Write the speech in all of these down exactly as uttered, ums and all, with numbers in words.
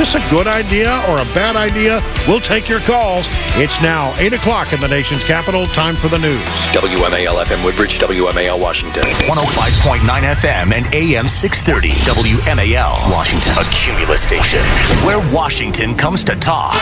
this a good idea or a bad idea? We'll take your calls. It's now eight o'clock in the nation's capital. Time for the news. W M A L F M Woodbridge, W M A L Washington. one oh five point nine F M and A M six thirty. W M A L Washington. A Cumulus station where Washington comes to talk.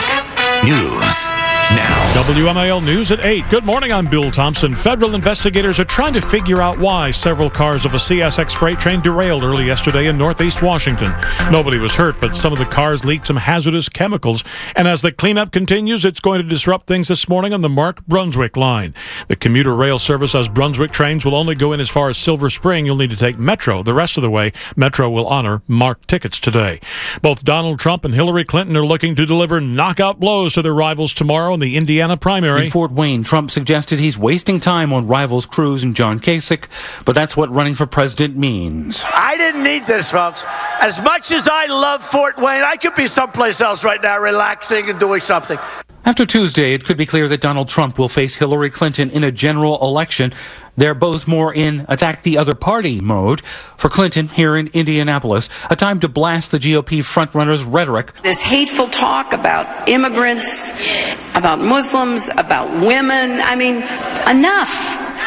News now. W M A L News at eight. Good morning, I'm Bill Thompson. Federal investigators are trying to figure out why several cars of a C S X freight train derailed early yesterday in northeast Washington. Nobody was hurt, but some of the cars leaked some hazardous chemicals. And as the cleanup continues, it's going to disrupt things this morning on the Mark Brunswick line. The commuter rail service says Brunswick trains will only go in as far as Silver Spring. You'll need to take Metro. The rest of the way, Metro will honor Mark tickets today. Both Donald Trump and Hillary Clinton are looking to deliver knockout blows to their rivals tomorrow in the Indiana primary. In Fort Wayne, Trump suggested he's wasting time on rivals Cruz and John Kasich, but that's what running for president means. I didn't need this, folks. As much as I love Fort Wayne, I could be someplace else right now, relaxing and doing something. After Tuesday, it could be clear that Donald Trump will face Hillary Clinton in a general election. They're both more in attack the other party mode. For Clinton, here in Indianapolis, a time to blast the G O P frontrunner's rhetoric. This hateful talk about immigrants, about Muslims, about women. I mean, enough.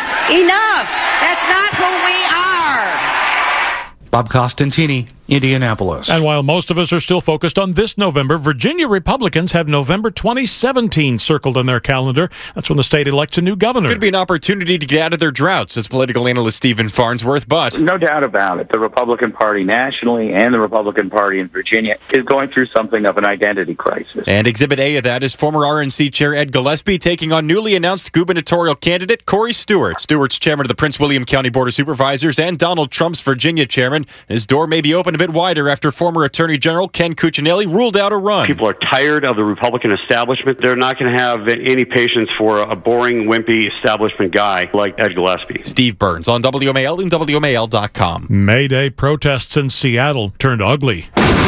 Enough. That's not who we are. Bob Costantini, Indianapolis. And while most of us are still focused on this November, Virginia Republicans have November twenty seventeen circled on their calendar. That's when the state elects a new governor. Could be an opportunity to get out of their drought, says political analyst Stephen Farnsworth, but... No doubt about it. The Republican Party nationally and the Republican Party in Virginia is going through something of an identity crisis. And Exhibit A of that is former R N C Chair Ed Gillespie taking on newly announced gubernatorial candidate Corey Stewart. Stewart's chairman of the Prince William County Board of Supervisors and Donald Trump's Virginia chairman. His door may be open a bit wider after former Attorney General Ken Cuccinelli ruled out a run. People are tired of the Republican establishment. They're not going to have any patience for a boring, wimpy establishment guy like Ed Gillespie. Steve Burns on W M A L and W M A L dot com. May Day protests in Seattle turned ugly.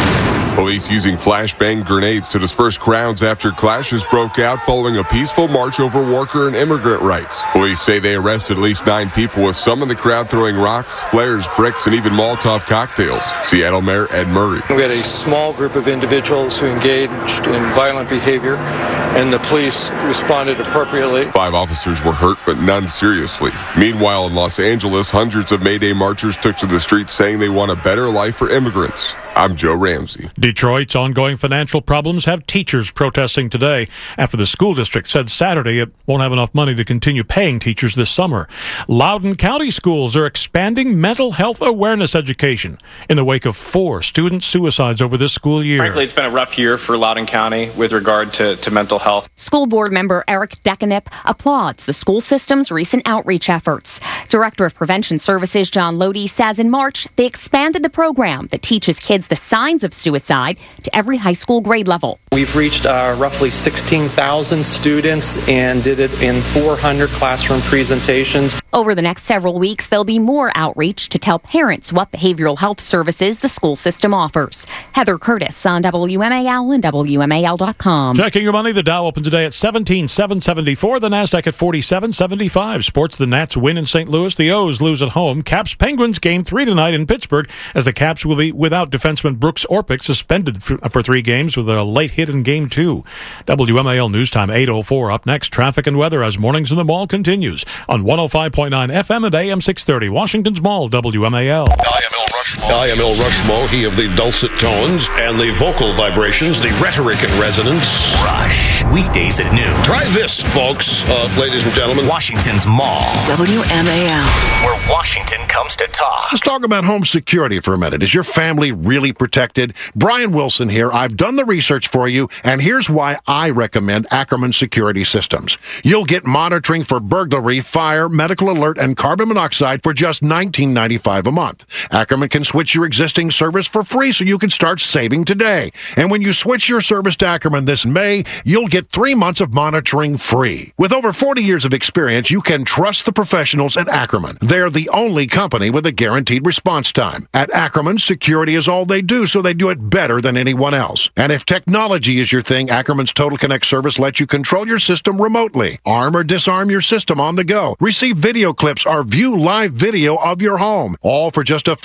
Police using flashbang grenades to disperse crowds after clashes broke out following a peaceful march over worker and immigrant rights. Police say they arrested at least nine people, with some in the crowd throwing rocks, flares, bricks, and even Molotov cocktails. Seattle Mayor Ed Murray. We had a small group of individuals who engaged in violent behavior, and the police responded appropriately. Five officers were hurt, but none seriously. Meanwhile, in Los Angeles, hundreds of May Day marchers took to the streets saying they want a better life for immigrants. I'm Joe Ramsey. Detroit's ongoing financial problems have teachers protesting today after the school district said Saturday it won't have enough money to continue paying teachers this summer. Loudoun County schools are expanding mental health awareness education in the wake of four student suicides over this school year. Frankly, it's been a rough year for Loudoun County with regard to, to mental health. School board member Eric Dekanip applauds the school system's recent outreach efforts. Director of Prevention Services John Lodi says in March they expanded the program that teaches kids the signs of suicide to every high school grade level. We've reached uh, roughly sixteen thousand students and did it in four hundred classroom presentations. Over the next several weeks, there'll be more outreach to tell parents what behavioral health services the school system offers. Heather Curtis on W M A L and W M A L dot com. Checking your money, the Dow opened today at seventeen seven seventy-four, the Nasdaq at forty-seven seventy-five. Sports, the Nats win in Saint Louis, the O's lose at home. Caps Penguins game three tonight in Pittsburgh, as the Caps will be without defenseman Brooks Orpik, suspended for, for three games with a late hit in game two. W M A L News Time eight oh four. Up next, traffic and weather as Mornings in the Mall continues on one oh five point nine F M and A M six thirty. Washington's Mall, W M A L. I am El Rushmo. I am El Rushmo, he of the dulcet tones and the vocal vibrations, the rhetoric and resonance. Rush, weekdays at noon. Try this, folks, uh, ladies and gentlemen. Washington's Mall. W M A L. Where Washington comes to talk. Let's talk about home security for a minute. Is your family really protected? Brian Wilson here. I've done the research for you, and here's why I recommend Ackerman Security Systems. You'll get monitoring for burglary, fire, medical alert, and carbon monoxide for just nineteen ninety-five a month. Ackerman can switch your existing service for free so you can start saving today. And when you switch your service to Ackerman this May, you'll get three months of monitoring free. With over forty years of experience, you can trust the professionals at Ackerman. They're the only company with a guaranteed response time. At Ackerman, security is all they do, so they do it better than anyone else. And if technology is your thing, Ackerman's Total Connect service lets you control your system remotely, arm or disarm your system on the go, receive video clips, or view live video of your home, all for just a few dollars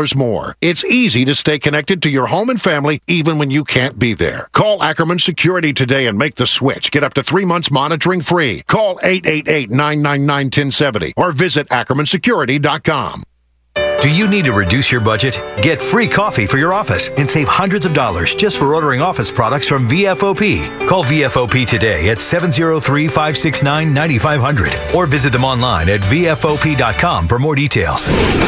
dollars more. It's easy to stay connected to your home and family even when you can't be there. Call Ackerman Security today and make the switch. Get up to three months monitoring free. Call eight eight eight, nine nine nine, one oh seven oh or visit ackerman security dot com. Do you need to reduce your budget? Get free coffee for your office and save hundreds of dollars just for ordering office products from V F O P. Call V F O P today at seven oh three, five six nine, nine five zero zero or visit them online at V F O P dot com for more details.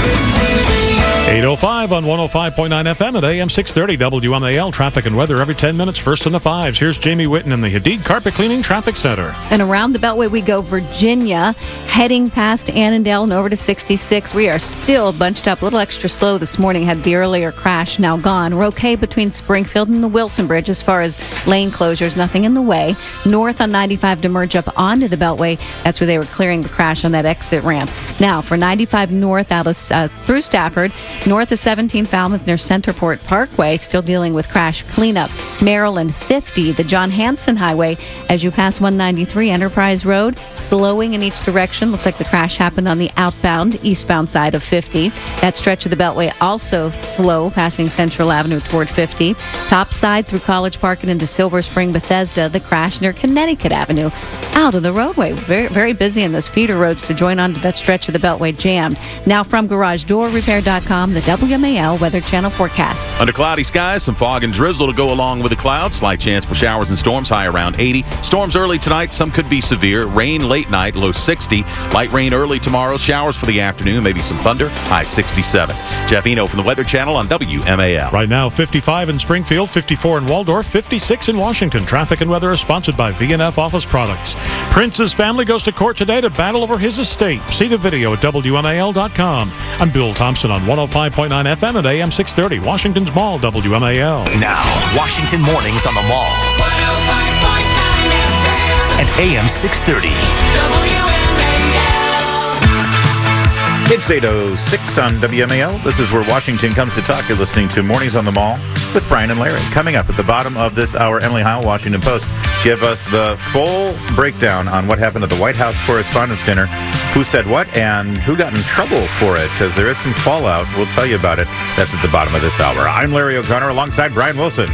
eight oh five on one oh five point nine F M at A M six thirty W M A L. Traffic and weather every ten minutes, first in the fives. Here's Jamie Whitten in the Hadid Carpet Cleaning Traffic Center. And around the Beltway we go, Virginia, heading past Annandale and over to sixty-six. We are still bunched up, a little extra slow this morning. Had the earlier crash, now gone. We're okay between Springfield and the Wilson Bridge as far as lane closures, nothing in the way. North on ninety-five to merge up onto the Beltway. That's where they were clearing the crash on that exit ramp. Now, for ninety-five north out of uh, through Stafford, north of seventeen Falmouth near Centerport Parkway, still dealing with crash cleanup. Maryland fifty, the John Hanson Highway, as you pass one ninety-three Enterprise Road, slowing in each direction. Looks like the crash happened on the outbound, eastbound side of fifty. That stretch of the Beltway also slow, passing Central Avenue toward fifty. Top side through College Park and into Silver Spring, Bethesda, the crash near Connecticut Avenue. Out of the roadway. Very, very busy in those feeder roads to join onto that stretch of the Beltway jammed. Now from garage door repair dot com, the W M A L Weather Channel forecast. Under cloudy skies, some fog and drizzle to go along with the clouds. Slight chance for showers and storms, high around eighty. Storms early tonight, some could be severe. Rain late night, low sixty. Light rain early tomorrow, showers for the afternoon, maybe some thunder, high sixty-seven. Jeff Eno from the Weather Channel on W M A L. Right now, fifty-five in Springfield, fifty-four in Waldorf, fifty-six in Washington. Traffic and weather is sponsored by V and F Office Products. Prince's family goes to court today to battle over his estate. See the video at W M A L dot com. I'm Bill Thompson on one oh five point nine F M at A M six thirty, Washington's Mall, W M A L. Now, Washington Mornings on the Mall. one oh five point nine F M and A M six thirty. W M A L. It's eight oh six on W M A L. This is where Washington comes to talk. You're listening to Mornings on the Mall with Brian and Larry. Coming up at the bottom of this hour, Emily Heil, Washington Post, give us the full breakdown on what happened at the White House Correspondents' Dinner, who said what, and who got in trouble for it, because there is some fallout. We'll tell you about it. That's at the bottom of this hour. I'm Larry O'Connor alongside Brian Wilson.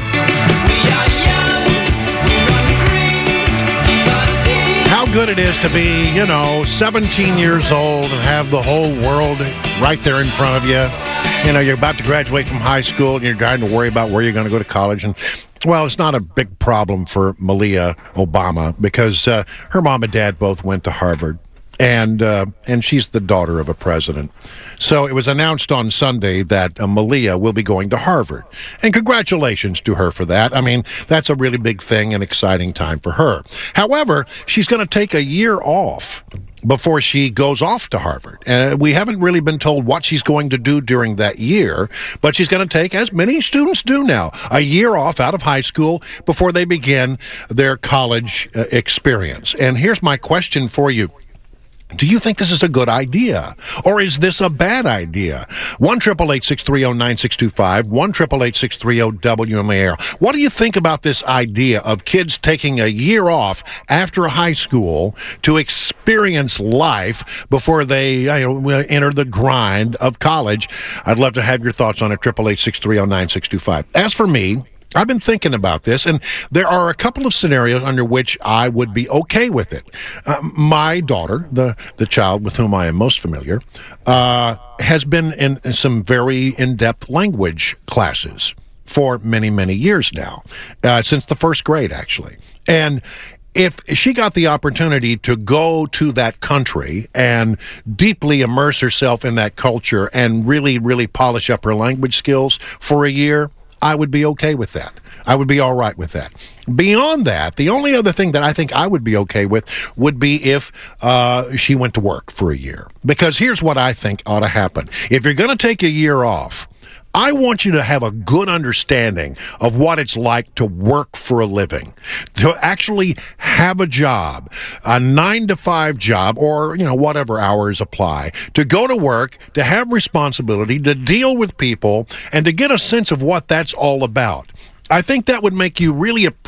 How good it is to be, you know, seventeen years old and have the whole world right there in front of you. You know, you're about to graduate from high school and you're trying to worry about where you're going to go to college. And, well, it's not a big problem for Malia Obama because uh, her mom and dad both went to Harvard. And uh, and she's the daughter of a president. So it was announced on Sunday that uh, Malia will be going to Harvard. And congratulations to her for that. I mean, that's a really big thing and exciting time for her. However, she's going to take a year off before she goes off to Harvard. And uh, we haven't really been told what she's going to do during that year, but she's going to take, as many students do now, a year off out of high school before they begin their college uh, experience. And here's my question for you. Do you think this is a good idea? Or is this a bad idea? one eight eight eight, six three zero, nine six two five, one eight eight eight, six three zero, W M A L. What do you think about this idea of kids taking a year off after high school to experience life before they you know, enter the grind of college? I'd love to have your thoughts on it, eight eight eight, six three zero, nine six two five. As for me, I've been thinking about this, and there are a couple of scenarios under which I would be okay with it. Uh, my daughter, the, the child with whom I am most familiar, uh, has been in, in some very in-depth language classes for many, many years now, uh, since the first grade, actually. And if she got the opportunity to go to that country and deeply immerse herself in that culture and really, really polish up her language skills for a year, I would be okay with that. I would be all right with that. Beyond that, the only other thing that I think I would be okay with would be if uh, she went to work for a year. Because here's what I think ought to happen. If you're going to take a year off, I want you to have a good understanding of what it's like to work for a living, to actually have a job, a nine to five job, or, you know, whatever hours apply, to go to work, to have responsibility, to deal with people, and to get a sense of what that's all about. I think that would make you really appreciate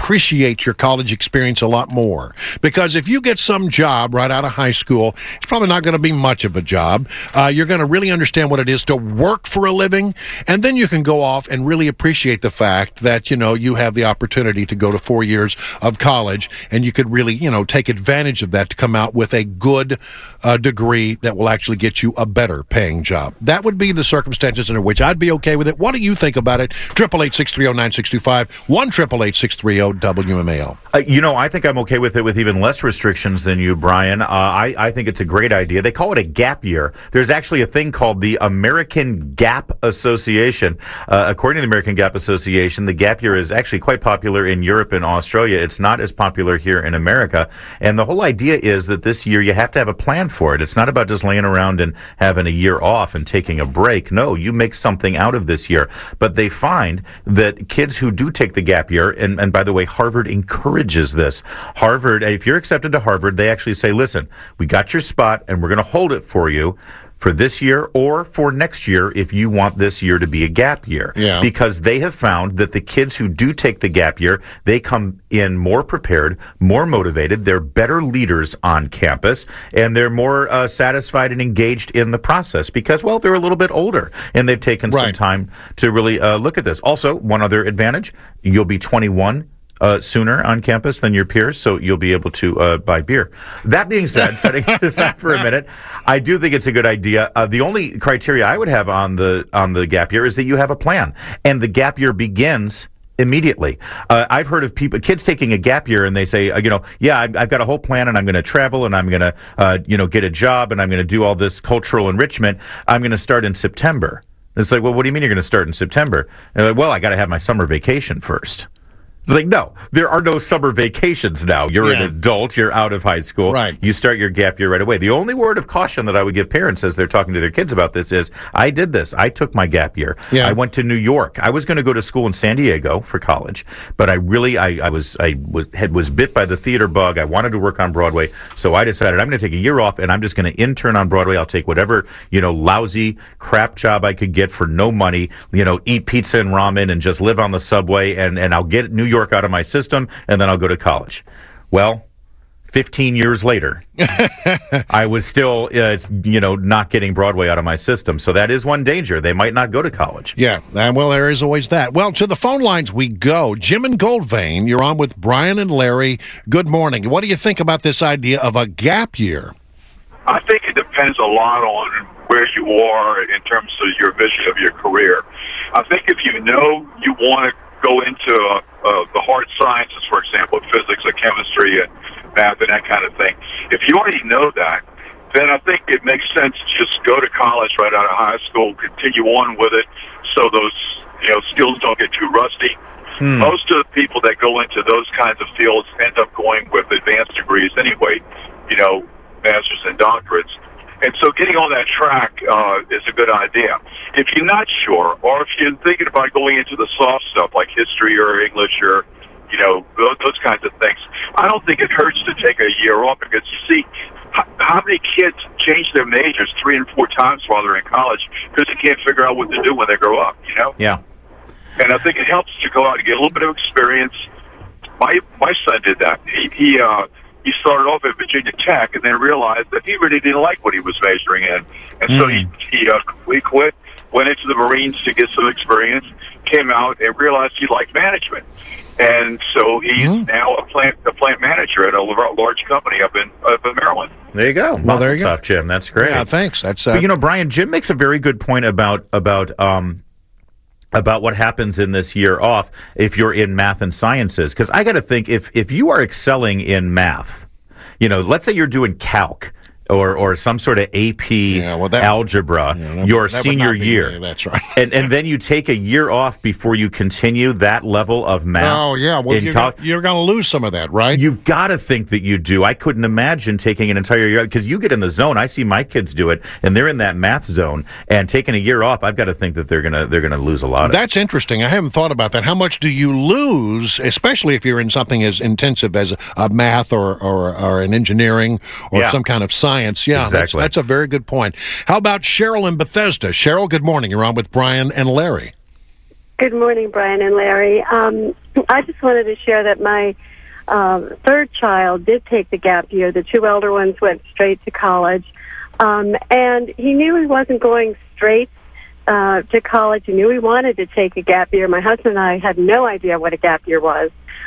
appreciate your college experience a lot more. Because if you get some job right out of high school, it's probably not going to be much of a job. Uh, you're going to really understand what it is to work for a living, and then you can go off and really appreciate the fact that, you know, you have the opportunity to go to four years of college, and you could really, you know, take advantage of that to come out with a good uh, degree that will actually get you a better paying job. That would be the circumstances under which I'd be okay with it. What do you think about it? eight eight eight, six three zero, nine six two five, one eight eight eight, six three zero, W M A L. Uh, you know, I think I'm okay with it with even less restrictions than you, Brian. Uh, I, I think it's a great idea. They call it a gap year. There's actually a thing called the American Gap Association. Uh, according to the American Gap Association, the gap year is actually quite popular in Europe and Australia. It's not as popular here in America. And the whole idea is that this year you have to have a plan for it. It's not about just laying around and having a year off and taking a break. No, you make something out of this year. But they find that kids who do take the gap year, and, and by the way, Harvard encourages this. Harvard, if you're accepted to Harvard, they actually say, listen, we got your spot and we're going to hold it for you for this year or for next year if you want this year to be a gap year. Yeah. Because they have found that the kids who do take the gap year, they come in more prepared, more motivated, they're better leaders on campus, and they're more uh, satisfied and engaged in the process because, well, they're a little bit older and they've taken Right. some time to really uh, look at this. Also, one other advantage, you'll be twenty-one Uh, sooner on campus than your peers, so you'll be able to uh, buy beer. That being said, setting this aside for a minute, I do think it's a good idea. Uh, the only criteria I would have on the on the gap year is that you have a plan, and the gap year begins immediately. Uh, I've heard of people, kids taking a gap year, and they say, uh, you know, yeah, I've, I've got a whole plan, and I'm going to travel, and I'm going to, uh, you know, get a job, and I'm going to do all this cultural enrichment. I'm going to start in September. And it's like, well, what do you mean you're going to start in September? And like, well, I got to have my summer vacation first. It's like, no, there are no summer vacations now. You're Yeah. an adult. You're out of high school. Right. You start your gap year right away. The only word of caution that I would give parents as they're talking to their kids about this is, I did this. I took my gap year. Yeah. I went to New York. I was going to go to school in San Diego for college, but I really, I, I was, I was, had, was bit by the theater bug. I wanted to work on Broadway, so I decided I'm going to take a year off and I'm just going to intern on Broadway. I'll take whatever, you know, lousy crap job I could get for no money, you know, eat pizza and ramen and just live on the subway, and, and I'll get New York out of my system. And then I'll go to college. Well, fifteen years later, I was still, uh, you know, not getting Broadway out of my system. So that is one danger. They might not go to college. Yeah, and well, there is always that. Well, to the phone lines we go. Jim and Goldvein, you're on with Brian and Larry. Good morning. What do you think about this idea of a gap year? I think it depends a lot on where you are in terms of your vision of your career. I think if you know you want to go into uh, uh, the hard sciences, for example, physics or chemistry and math and that kind of thing, if you already know that, then I think it makes sense to just go to college right out of high school, continue on with it, so those you know skills don't get too rusty. Hmm. Most of the people that go into those kinds of fields end up going with advanced degrees anyway, you know, masters and doctorates. And so getting on that track uh, is a good idea. If you're not sure, or if you're thinking about going into the soft stuff like history or English or, you know, those, those kinds of things, I don't think it hurts to take a year off because, you see, how, how many kids change their majors three and four times while they're in college because they can't figure out what to do when they grow up, you know? Yeah. And I think it helps to go out and get a little bit of experience. My my son did that. He, he uh, He started off at Virginia Tech and then realized that he really didn't like what he was majoring in. And so Mm. he, he, uh, he quit, went into the Marines to get some experience, came out and realized he liked management. And so he's Mm. now a plant a plant manager at a large company up in, up in Maryland. There you go. Well, there you go. Stuff, Jim. That's great. Yeah, thanks. That's uh, But, you know, Brian, Jim makes a very good point about about um, about what happens in this year off if you're in math and sciences. Because I got to think, if if you are excelling in math, you know, let's say you're doing calc or or some sort of A P Yeah, well, that- algebra yeah, that your would- that would senior not be year. me. That's right. and and then you take a year off before you continue that level of math. Oh, yeah. Well, in you're, col- gonna, you're going to lose some of that, right? You've got to think that you do. I couldn't imagine taking an entire year because you get in the zone. I see my kids do it, and they're in that math zone. And taking a year off, I've got to think that they're gonna they're gonna lose a lot. of That's interesting. I haven't thought about that. How much do you lose, especially if you're in something as intensive as a math or, or, or an engineering or Yeah. some kind of science? Yeah, that's, Exactly. that's a very good point. How about Cheryl in Bethesda? Cheryl, good morning. You're on with Brian and Larry. Good morning, Brian and Larry. Um, I just wanted to share that my um, third child did take the gap year. The two elder ones went straight to college. Um, and he knew he wasn't going straight uh, to college. He knew he wanted to take a gap year. My husband and I had no idea what a gap year was.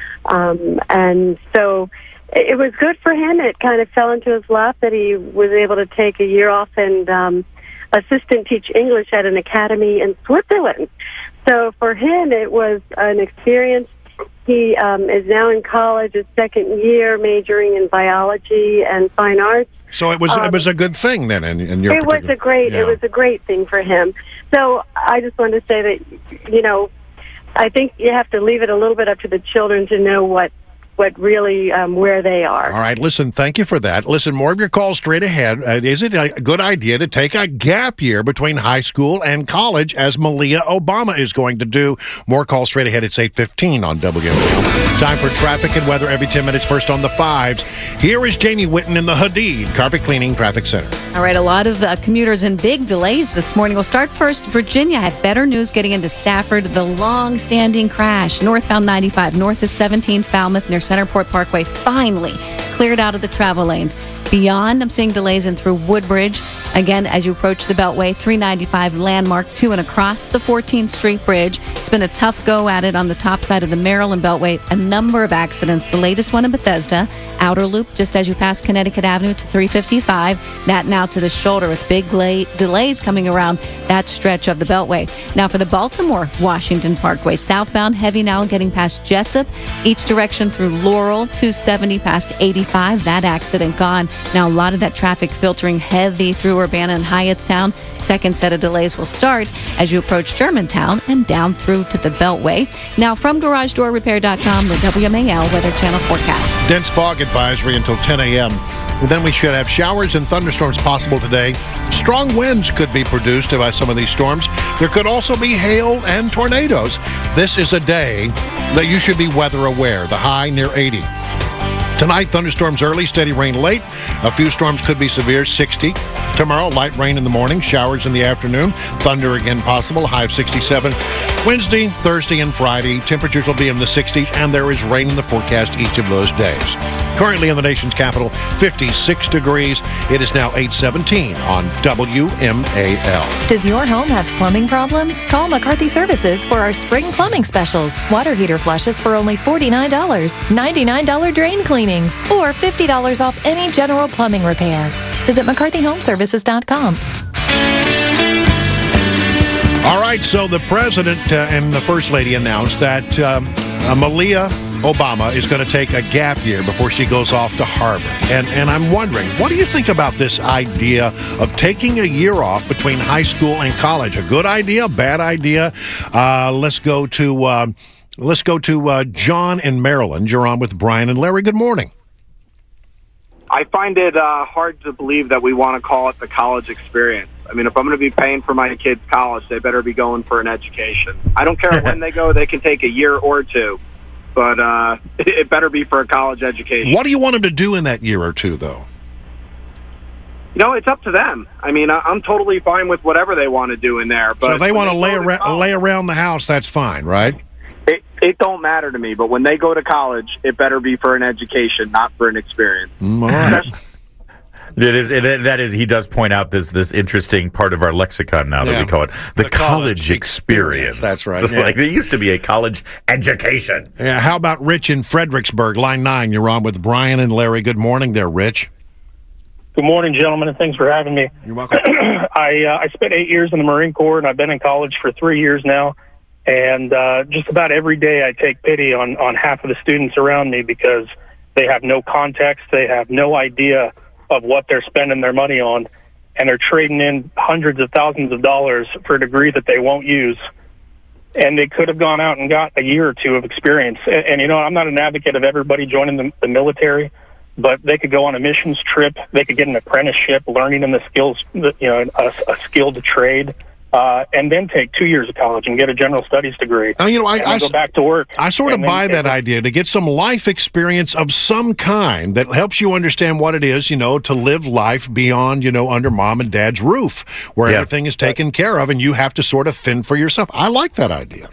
Um, and so it was good for him. It kind of fell into his lap that he was able to take a year off and um, assistant teach English at an academy in Switzerland. So for him, it was an experience. He um, is now in college, his second year, majoring in biology and fine arts. So it was um, it was a good thing then in, in your It was a great yeah. it was a great thing for him. So I just wanted to say that, you know, I think you have to leave it a little bit up to the children to know what what really um, where they are. All right, listen, thank you for that. Listen, more of your calls straight ahead. Uh, is it a good idea to take a gap year between high school and college, as Malia Obama is going to do? More calls straight ahead. It's eight fifteen on W M A L. Time for traffic and weather every ten minutes. First on the fives. Here is Jamie Whitten in the Hadid Carpet Cleaning Traffic Center. All right, a lot of uh, commuters in big delays this morning. We'll start first. Virginia had better news getting into Stafford. The long-standing crash. Northbound ninety-five, north of seventeen, Falmouth, near Centerport Parkway, finally cleared out of the travel lanes. Beyond, I'm seeing delays in through Woodbridge. Again, as you approach the Beltway, three ninety-five Landmark to and across the fourteenth Street Bridge. It's been a tough go at it on the top side of the Maryland Beltway. A number of accidents. The latest one in Bethesda. Outer Loop, just as you pass Connecticut Avenue to three fifty-five. That now to the shoulder with big delay, delays coming around that stretch of the Beltway. Now for the Baltimore-Washington Parkway. Southbound, heavy now getting past Jessup. Each direction through Laurel, two seventy past eighty-five. That accident gone. Now a lot of that traffic filtering heavy through Urbana and Hyattstown. Second set of delays will start as you approach Germantown and down through to the Beltway. Now from Garage Door Repair dot com, the W M A L Weather Channel forecast. Dense fog advisory until ten a.m. And then we should have showers and thunderstorms possible today. Strong winds could be produced by some of these storms. There could also be hail and tornadoes. This is a day that you should be weather aware. The high near eighty. Tonight, thunderstorms early, steady rain late. A few storms could be severe, sixty. Tomorrow, light rain in the morning, showers in the afternoon. Thunder again possible, high of sixty-seven. Wednesday, Thursday, and Friday, temperatures will be in the sixties, and there is rain in the forecast each of those days. Currently in the nation's capital, fifty-six degrees. It is now eight seventeen on W M A L. Does your home have plumbing problems? Call McCarthy Services for our spring plumbing specials. Water heater flushes for only forty-nine dollars, ninety-nine dollars drain cleanings, or fifty dollars off any general plumbing repair. Visit McCarthy Home Services dot com. All right, so the president uh, and the first lady announced that um, uh, Malia Obama is going to take a gap year before she goes off to Harvard. And and I'm wondering, what do you think about this idea of taking a year off between high school and college? A good idea, bad idea? Uh, let's go to uh, let's go to uh, John in Maryland. You're on with Brian and Larry. Good morning. I find it uh, hard to believe that we want to call it the college experience. I mean, if I'm going to be paying for my kids' college, they better be going for an education. I don't care when they go. They can take a year or two. But uh, it better be for a college education. What do you want them to do in that year or two, though? You know, it's up to them. I mean, I'm totally fine with whatever they want to do in there. But so if they want to lay, to ar- college, lay around the house, that's fine, right? It, it don't matter to me. But when they go to college, it better be for an education, not for an experience. Mm, all right. It is. It, that is. He does point out this this interesting part of our lexicon now that Yeah. we call it the, The college, college experience. That's right, It's yeah. Like there used to be a college education. Yeah, how about Rich in Fredericksburg, line nine? You're on with Brian and Larry. Good morning there, Rich. Good morning, gentlemen, and thanks for having me. You're welcome. I uh, I spent eight years in the Marine Corps, and I've been in college for three years now. And uh, just about every day, I take pity on on half of the students around me because they have no context, they have no idea of what they're spending their money on, and they're trading in hundreds of thousands of dollars for a degree that they won't use. And they could have gone out and got a year or two of experience. And, and you know, I'm not an advocate of everybody joining the, the military, but they could go on a missions trip. They could get an apprenticeship, learning in the skills, you know, a, a skilled trade. uh, and then take two years of college and get a general studies degree. Uh, you know, I, and I go back to work. I sort of And then- buy that idea to get some life experience of some kind that helps you understand what it is, you know, to live life beyond, you know, under mom and dad's roof, where Yeah. everything is taken care of and you have to sort of fend for yourself. I like that idea.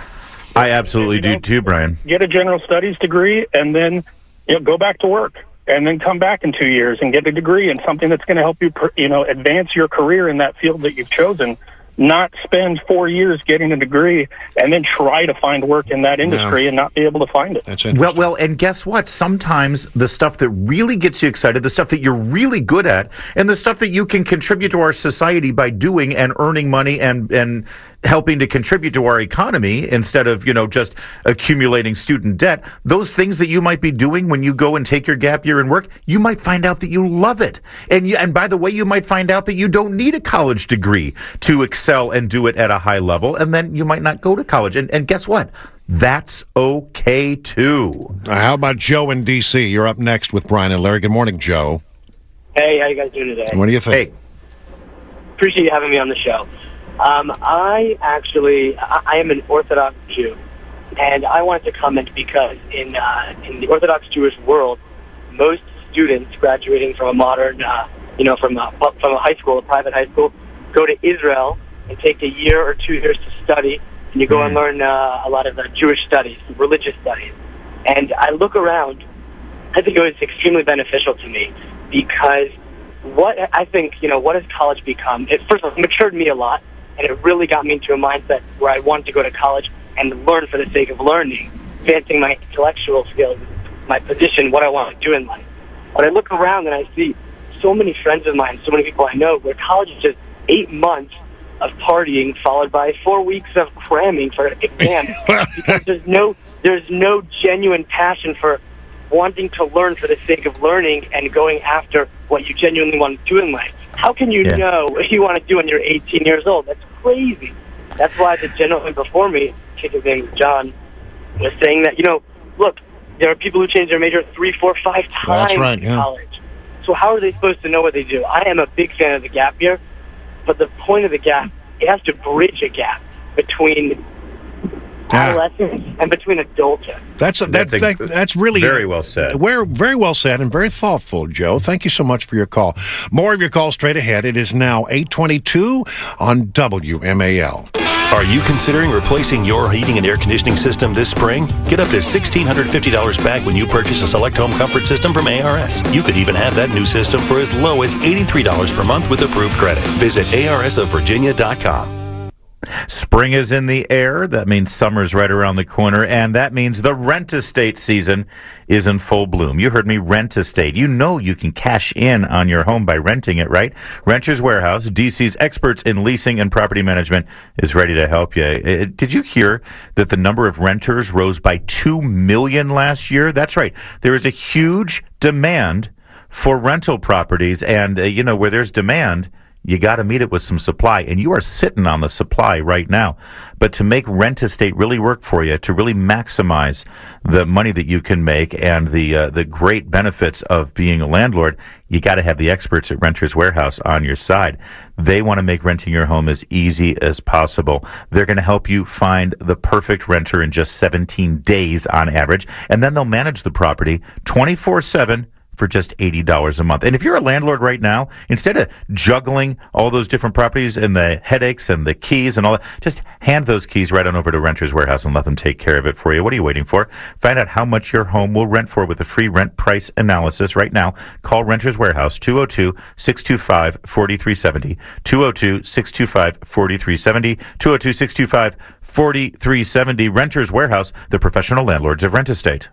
I absolutely do too, Brian. Get a general studies degree, and then you know, go back to work, and then come back in two years and get a degree in something that's going to help you, per- you know, advance your career in that field that you've chosen. Not spend four years getting a degree and then try to find work in that industry and not be able to find it. That's Well, well, and guess what? Sometimes the stuff that really gets you excited, the stuff that you're really good at, and the stuff that you can contribute to our society by doing and earning money and and helping to contribute to our economy instead of, you know, just accumulating student debt, those things that you might be doing when you go and take your gap year and work, you might find out that you love it. And you, and by the way, you might find out that you don't need a college degree to excel and do it at a high level, and then you might not go to college. And, and guess what? That's okay, too. Uh, how about Joe in D C? You're up next with Brian and Larry. Good morning, Joe. Hey, how you guys doing today? What do you think? Hey. Appreciate you having me on the show. Um, I actually, I, I am an Orthodox Jew, and I wanted to comment because in uh, in the Orthodox Jewish world, most students graduating from a modern, uh, you know, from a from a high school, a private high school, go to Israel and take a year or two years to study, and you go and learn uh, a lot of uh, Jewish studies, religious studies. And I look around, I think it was extremely beneficial to me because what I think, you know, what has college become? It first of all, it matured me a lot, and it really got me into a mindset where I wanted to go to college and learn for the sake of learning, advancing my intellectual skills, my position, what I want to do in life. But I look around and I see so many friends of mine, so many people I know, where college is just eight months of partying followed by four weeks of cramming for exams because there's no there's no genuine passion for wanting to learn for the sake of learning and going after what you genuinely want to do in life. How can you Yeah. know what you want to do when you're eighteen years old? That's crazy. That's why the gentleman before me, I think his name is John, was saying that, you know, look, there are people who change their major three, four, five times That's right, in yeah. college. So how are they supposed to know what they do? I am a big fan of the gap year, but the point of the gap, it has to bridge a gap between adolescence and between adulthood. That's a, that's That's a- that, that's really very well said. Very, very well said and very thoughtful, Joe. Thank you so much for your call. More of your calls straight ahead. It is now eight twenty-two on W M A L. Are you considering replacing your heating and air conditioning system this spring? Get up to one thousand six hundred fifty dollars back when you purchase a Select Home Comfort system from A R S. You could even have that new system for as low as eighty-three dollars per month with approved credit. Visit A R S of Virginia dot com. Spring is in the air. That means summer's right around the corner, and that means the rent-a-state season is in full bloom. You heard me, rent-a-state. You know you can cash in on your home by renting it, right? Renters Warehouse, D C's experts in leasing and property management, is ready to help you. Uh, Did you hear that the number of renters rose by two million last year? That's right. There is a huge demand for rental properties, and, uh, you know, where there's demand, you got to meet it with some supply, and you are sitting on the supply right now. But to make rent-a-state really work for you, to really maximize the money that you can make and the uh, the great benefits of being a landlord, you got to have the experts at Renters Warehouse on your side. They want to make renting your home as easy as possible. They're going to help you find the perfect renter in just seventeen days on average, and then they'll manage the property twenty-four seven for just eighty dollars a month. And if you're a landlord right now, instead of juggling all those different properties and the headaches and the keys and all that, just hand those keys right on over to Renters Warehouse and let them take care of it for you. What are you waiting for? Find out how much your home will rent for with a free rent price analysis right now. Call Renters Warehouse, two oh two, six two five, four three seven oh, two oh two, six two five, four three seven oh, two oh two, six two five, four three seven oh. Renters Warehouse, the professional landlords of Rent-A-State.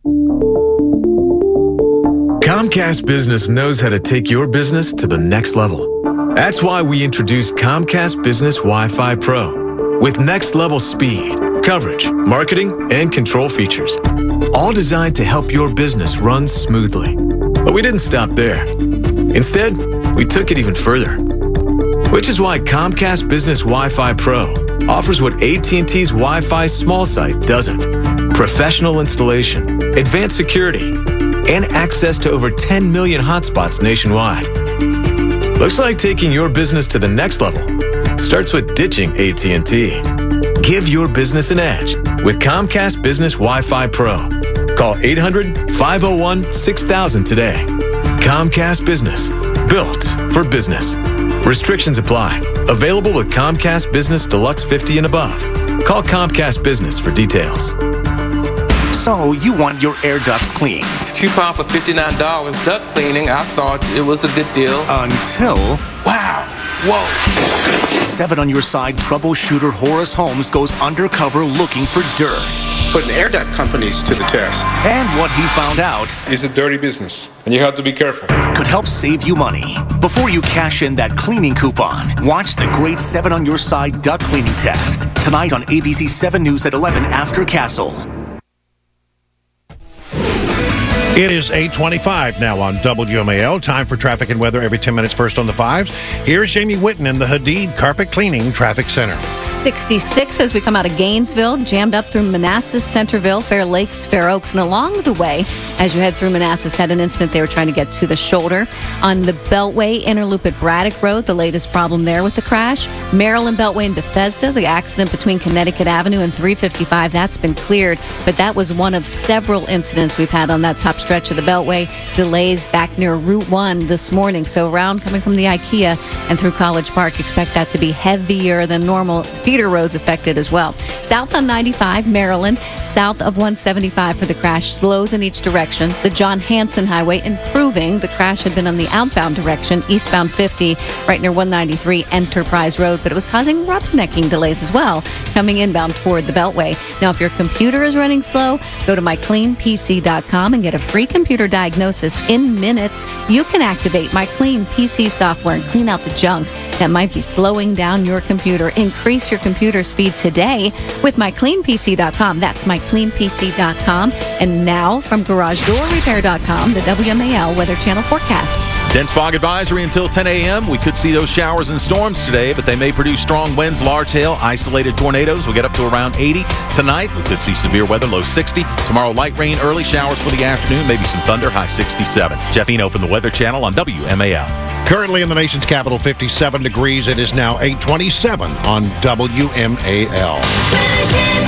Comcast Business knows how to take your business to the next level. That's why we introduced Comcast Business Wi-Fi Pro with next-level speed, coverage, marketing, and control features, all designed to help your business run smoothly. But we didn't stop there. Instead, we took it even further, which is why Comcast Business Wi-Fi Pro offers what A T and T's Wi-Fi small site doesn't: professional installation, advanced security, and access to over ten million hotspots nationwide. Looks like taking your business to the next level starts with ditching A T and T. Give your business an edge with Comcast Business Wi-Fi Pro. Call eight hundred, five oh one, six thousand today. Comcast Business. Built for business. Restrictions apply. Available with Comcast Business Deluxe fifty and above. Call Comcast Business for details. So, you want your air ducts cleaned. Coupon for fifty-nine dollars duct cleaning. I thought it was a good deal. Until, wow, whoa. Seven on your side troubleshooter Horace Holmes goes undercover looking for dirt. Putting air duct companies to the test. And what he found out is a dirty business, and you have to be careful. Could help save you money. Before you cash in that cleaning coupon, watch the great seven on your side duct cleaning test. Tonight on A B C seven News at eleven after Castle. It is eight twenty-five now on W M A L. Time for traffic and weather every ten minutes first on the fives. Here's Jamie Whitten in the Hadid Carpet Cleaning Traffic Center. sixty-six as we come out of Gainesville, jammed up through Manassas, Centerville, Fair Lakes, Fair Oaks, and along the way, as you head through Manassas, had an incident they were trying to get to the shoulder. On the Beltway, inner loop at Braddock Road, the latest problem there with the crash. Maryland Beltway in Bethesda, the accident between Connecticut Avenue and three fifty-five, that's been cleared, but that was one of several incidents we've had on that top stretch of the Beltway. Delays back near Route one this morning, so around coming from the IKEA and through College Park, expect that to be heavier than normal. Feeder roads affected as well. South on ninety-five, Maryland, south of one seventy-five for the crash, slows in each direction. The John Hanson Highway improving. The crash had been on the outbound direction, eastbound fifty, right near one ninety-three Enterprise Road, but it was causing rubbernecking delays as well, coming inbound toward the Beltway. Now, if your computer is running slow, go to my clean P C dot com and get a free computer diagnosis in minutes. You can activate My Clean P C software and clean out the junk that might be slowing down your computer. Increase your computer speed today with my clean P C dot com. That's my clean P C dot com. And now from garage door repair dot com, the W M A L Weather Channel forecast. Dense fog advisory until ten a.m. We could see those showers and storms today, but they may produce strong winds, large hail, isolated tornadoes. We'll get up to around eighty. Tonight, we could see severe weather, low sixty. Tomorrow, light rain, early showers for the afternoon, maybe some thunder, high sixty-seven. Jeff Eno from the Weather Channel on W M A L. Currently in the nation's capital, fifty-seven degrees. It is now eight twenty-seven on W M A L.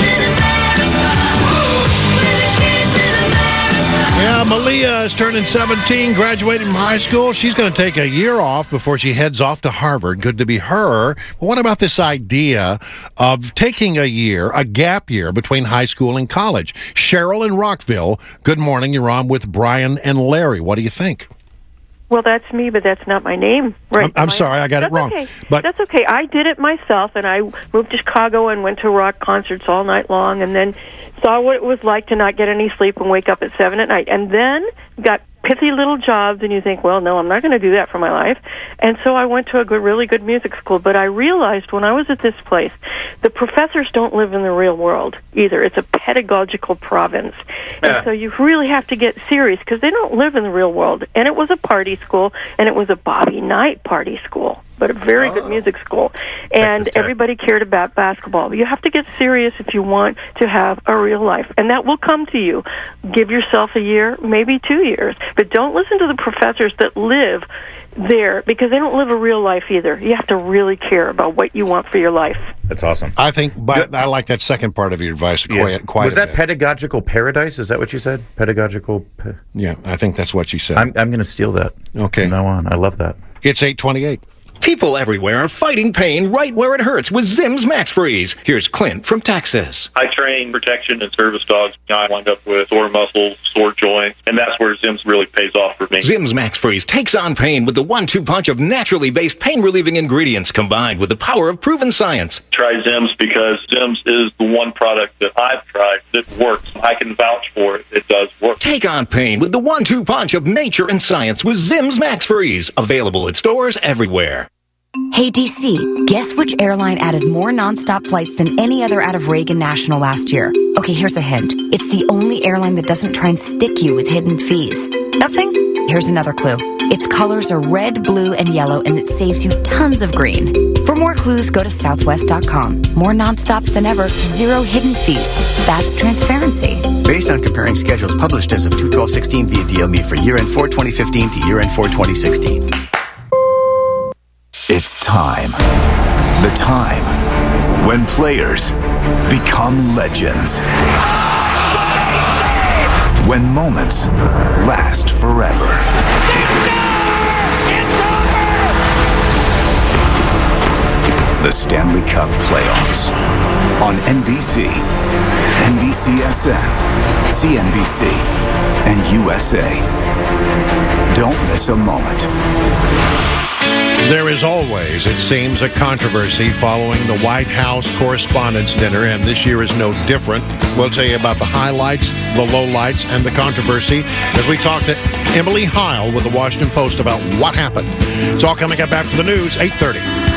Yeah, Malia is turning seventeen, graduating from high school. She's going to take a year off before she heads off to Harvard. Good to be her. But what about this idea of taking a year, a gap year between high school and college? Cheryl in Rockville, good morning. You're on with Brian and Larry. What do you think? Well, that's me, but that's not my name. Right? I'm, I'm sorry, I got that's it wrong. Okay. But that's okay. I did it myself, and I moved to Chicago and went to rock concerts all night long, and then saw what it was like to not get any sleep and wake up at seven at night, and then got pithy little jobs, and you think, well, no, I'm not going to do that for my life. And so I went to a good, really good music school, but I realized when I was at this place, the professors don't live in the real world either. It's a pedagogical province. Yeah. And so you really have to get serious because they don't live in the real world. And it was a party school, and it was a Bobby Knight party school, but a very oh. good music school. And everybody cared about basketball. You have to get serious if you want to have a real life, and that will come to you. Give yourself a year, maybe two years, but don't listen to the professors that live there because they don't live a real life either. You have to really care about what you want for your life. That's awesome. I think, but I like that second part of your advice quite, yeah. quite Was a that bit. pedagogical paradise? Is that what you said? Pedagogical? Pe- yeah, I think that's what you said. I'm, I'm going to steal that. Okay. From now on. I love that. It's eight twenty-eight. People everywhere are fighting pain right where it hurts with Zim's Max Freeze. Here's Clint from Texas. I train protection and service dogs. I wind up with sore muscles, sore joints, and that's where Zim's really pays off for me. Zim's Max Freeze takes on pain with the one two punch of naturally based pain-relieving ingredients combined with the power of proven science. Try Zim's because Zim's is the one product that I've tried that works. I can vouch for it. It does work. Take on pain with the one two punch of nature and science with Zim's Max Freeze. Available at stores everywhere. Hey, D C, guess which airline added more nonstop flights than any other out of Reagan National last year? Okay, here's a hint. It's the only airline that doesn't try and stick you with hidden fees. Nothing? Here's another clue. Its colors are red, blue, and yellow, and it saves you tons of green. For more clues, go to southwest dot com. More nonstops than ever, zero hidden fees. That's transparency. Based on comparing schedules published as of two twelve sixteen via D L M E for year-end four twenty fifteen to year-end four twenty sixteen. It's time. The time when players become legends. When moments last forever. The Stanley Cup Playoffs on N B C, N B C S N, C N B C, and U S A. Don't miss a moment. There is always, it seems, a controversy following the White House Correspondents' Dinner, and this year is no different. We'll tell you about the highlights, the lowlights, and the controversy as we talk to Emily Heil with the Washington Post about what happened. It's all coming up after the news, eight thirty.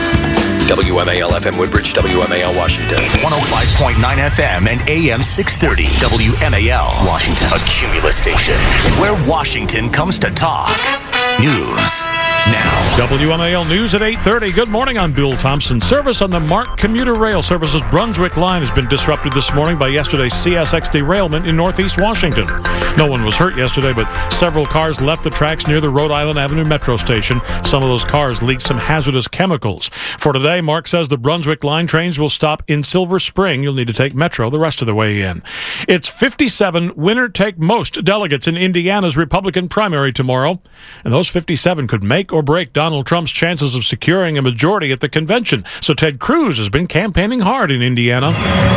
W M A L F M Woodbridge, W M A L Washington. one oh five point nine F M and A M six thirty. W M A L Washington. A Cumulus station where Washington comes to talk. News now. W M A L News at eight thirty. Good morning, I'm Bill Thompson. Service on the MARC commuter rail services Brunswick line has been disrupted this morning by yesterday's C S X derailment in northeast Washington. No one was hurt yesterday, but several cars left the tracks near the Rhode Island Avenue metro station. Some of those cars leaked some hazardous chemicals. For today, MARC says the Brunswick line trains will stop in Silver Spring. You'll need to take Metro the rest of the way in. It's fifty-seven winner-take-most delegates in Indiana's Republican primary tomorrow, and those fifty-seven could make or break Donald Trump's chances of securing a majority at the convention. So Ted Cruz has been campaigning hard in Indiana.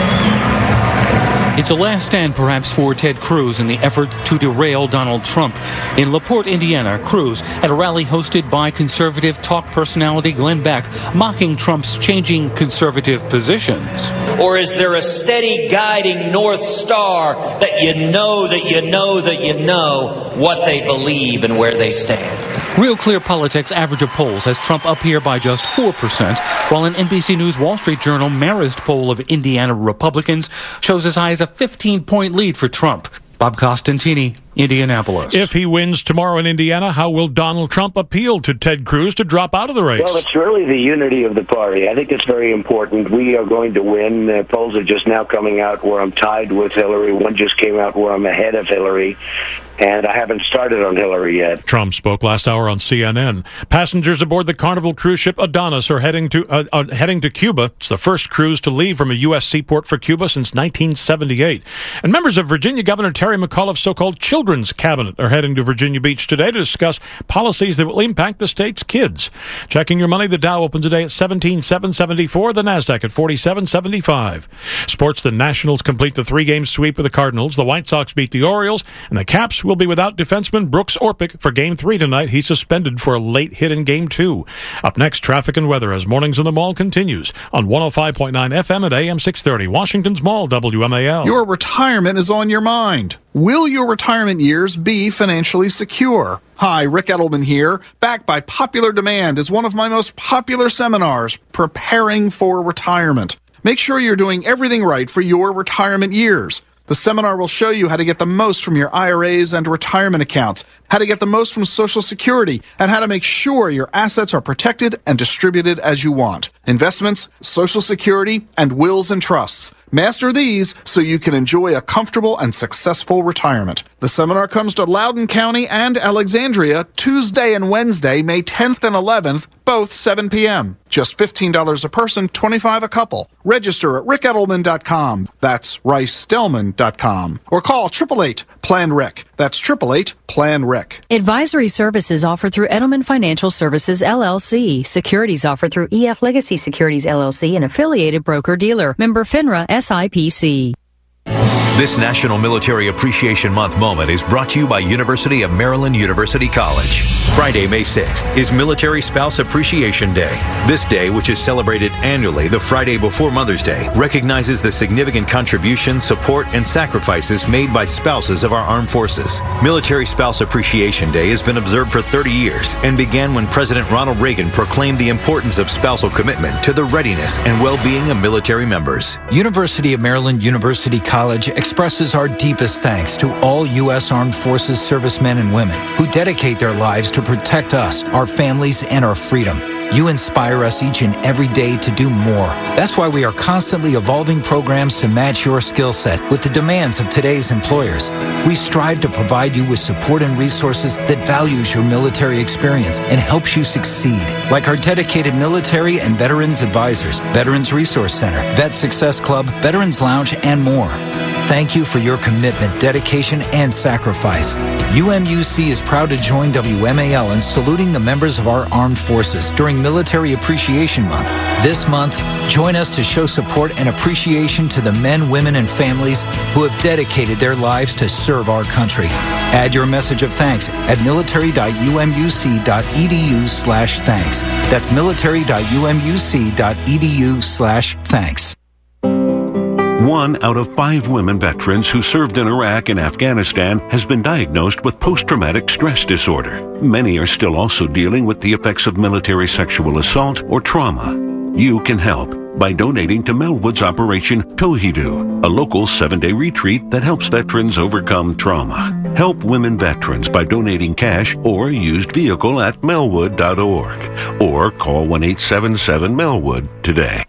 It's a last stand, perhaps, for Ted Cruz in the effort to derail Donald Trump. In LaPorte, Indiana, Cruz at a rally hosted by conservative talk personality Glenn Beck, mocking Trump's changing conservative positions. Or is there a steady guiding North Star that you know that you know that you know what they believe and where they stand? Real Clear Politics average of polls has Trump up here by just four percent, while an N B C News Wall Street Journal Marist poll of Indiana Republicans shows as high as a fifteen-point lead for Trump. Bob Costantini, Indianapolis. If he wins tomorrow in Indiana, how will Donald Trump appeal to Ted Cruz to drop out of the race? Well, it's really the unity of the party. I think it's very important. We are going to win. Uh, polls are just now coming out where I'm tied with Hillary. One just came out where I'm ahead of Hillary. And I haven't started on Hillary yet. Trump spoke last hour on C N N. Passengers aboard the Carnival cruise ship Adonis are heading to uh, uh, heading to Cuba. It's the first cruise to leave from a U S seaport for Cuba since nineteen seventy-eight. And members of Virginia Governor Terry McAuliffe's so-called Children's Cabinet are heading to Virginia Beach today to discuss policies that will impact the state's kids. Checking your money, the Dow opens today at seventeen thousand seven hundred seventy-four, the Nasdaq at forty-seven seventy-five. Sports, the Nationals complete the three-game sweep of the Cardinals. The White Sox beat the Orioles, and the Caps will be without defenseman Brooks Orpik for Game three tonight. He's suspended for a late hit in Game two. Up next, traffic and weather as Mornings in the Mall continues on one oh five point nine F M at A M six thirty. Washington's Mall, W M A L. Your retirement is on your mind. Will your retirement years be financially secure? Hi, Rick Edelman here, back by popular demand as one of my most popular seminars, Preparing for Retirement. Make sure you're doing everything right for your retirement years. The seminar will show you how to get the most from your I R As and retirement accounts, how to get the most from Social Security, and how to make sure your assets are protected and distributed as you want. Investments, Social Security, and wills and trusts. Master these so you can enjoy a comfortable and successful retirement. The seminar comes to Loudoun County and Alexandria Tuesday and Wednesday, May tenth and eleventh, both seven p.m. Just fifteen dollars a person, twenty-five dollars a couple. Register at rick edelman dot com. That's rice stillman dot com. Or call eight eight eight, plan rick. That's eight eight eight, plan rick. Advisory services offered through Edelman Financial Services, L L C. Securities offered through E F Legacy Securities, L L C, an affiliated broker-dealer. Member FINRA, S I P C. This National Military Appreciation Month moment is brought to you by University of Maryland University College. Friday, May sixth, is Military Spouse Appreciation Day. This day, which is celebrated annually the Friday before Mother's Day, recognizes the significant contributions, support, and sacrifices made by spouses of our armed forces. Military Spouse Appreciation Day has been observed for thirty years and began when President Ronald Reagan proclaimed the importance of spousal commitment to the readiness and well-being of military members. University of Maryland University College expresses our deepest thanks to all U S Armed Forces servicemen and women who dedicate their lives to protect us, our families, and our freedom. You inspire us each and every day to do more. That's why we are constantly evolving programs to match your skill set with the demands of today's employers. We strive to provide you with support and resources that values your military experience and helps you succeed, like our dedicated military and veterans advisors, Veterans Resource Center, Vet Success Club, Veterans Lounge, and more. Thank you for your commitment, dedication, and sacrifice. U M U C is proud to join W M A L in saluting the members of our armed forces during Military Appreciation Month. This month, join us to show support and appreciation to the men, women, and families who have dedicated their lives to serve our country. Add your message of thanks at military.umuc.edu slash thanks. That's military.umuc.edu slash thanks. One out of five women veterans who served in Iraq and Afghanistan has been diagnosed with post-traumatic stress disorder. Many are still also dealing with the effects of military sexual assault or trauma. You can help by donating to Melwood's Operation Tohidu, a local seven-day retreat that helps veterans overcome trauma. Help women veterans by donating cash or used vehicle at melwood dot org or call one eight seven seven Melwood today.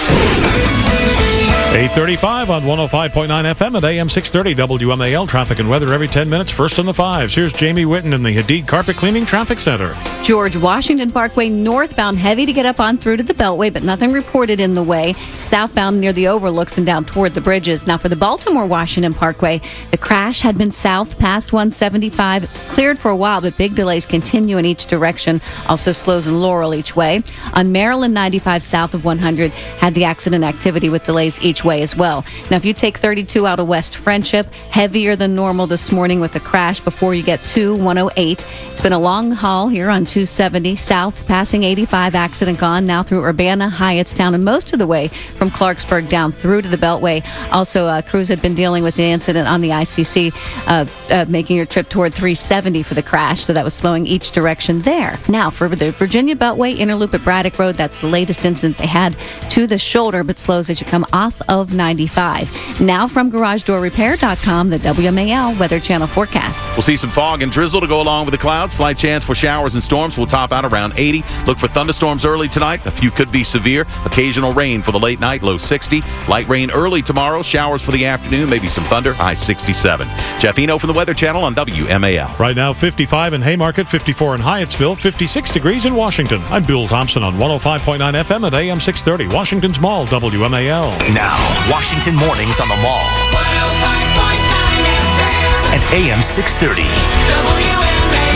eight thirty-five on one oh five point nine F M at A M six thirty W M A L. Traffic and weather every ten minutes, first on the fives. Here's Jamie Witten in the Hadid Carpet Cleaning Traffic Center. George Washington Parkway northbound, heavy to get up on through to the Beltway, but nothing reported in the way. Southbound near the overlooks and down toward the bridges. Now for the Baltimore Washington Parkway, the crash had been south past one seventy-five, cleared for a while, but big delays continue in each direction. Also slows in Laurel each way. On Maryland ninety-five south of one hundred, had the accident activity with delays each way as well. Now if you take thirty-two out of West Friendship, heavier than normal this morning with the crash before you get to one oh eight. It's been a long haul here on two seventy south, passing eighty-five, accident gone now through Urbana, Hyattstown, and most of the way from Clarksburg down through to the Beltway. Also, uh, crews had been dealing with the incident on the I C C, uh, uh, making your trip toward three seventy for the crash, so that was slowing each direction there. Now, for the Virginia Beltway, Interloop at Braddock Road, that's the latest incident they had to the shoulder, but slows as you come off of ninety-five. Now from garage door repair dot com, the W M A L Weather Channel forecast. We'll see some fog and drizzle to go along with the clouds. Slight chance for showers and storms. Will top out around eighty. Look for thunderstorms early tonight. A few could be severe. Occasional rain for the late night, low sixty. Light rain early tomorrow. Showers for the afternoon. Maybe some thunder, high sixty-seven. Jeff Eno from the Weather Channel on W M A L. Right now, fifty-five in Haymarket, fifty-four in Hyattsville, fifty-six degrees in Washington. I'm Bill Thompson on one oh five point nine F M at A M six thirty. Washington's Mall, W M A L. Now, Washington Mornings on the Mall. one oh five point nine F M. At A M six thirty. W M A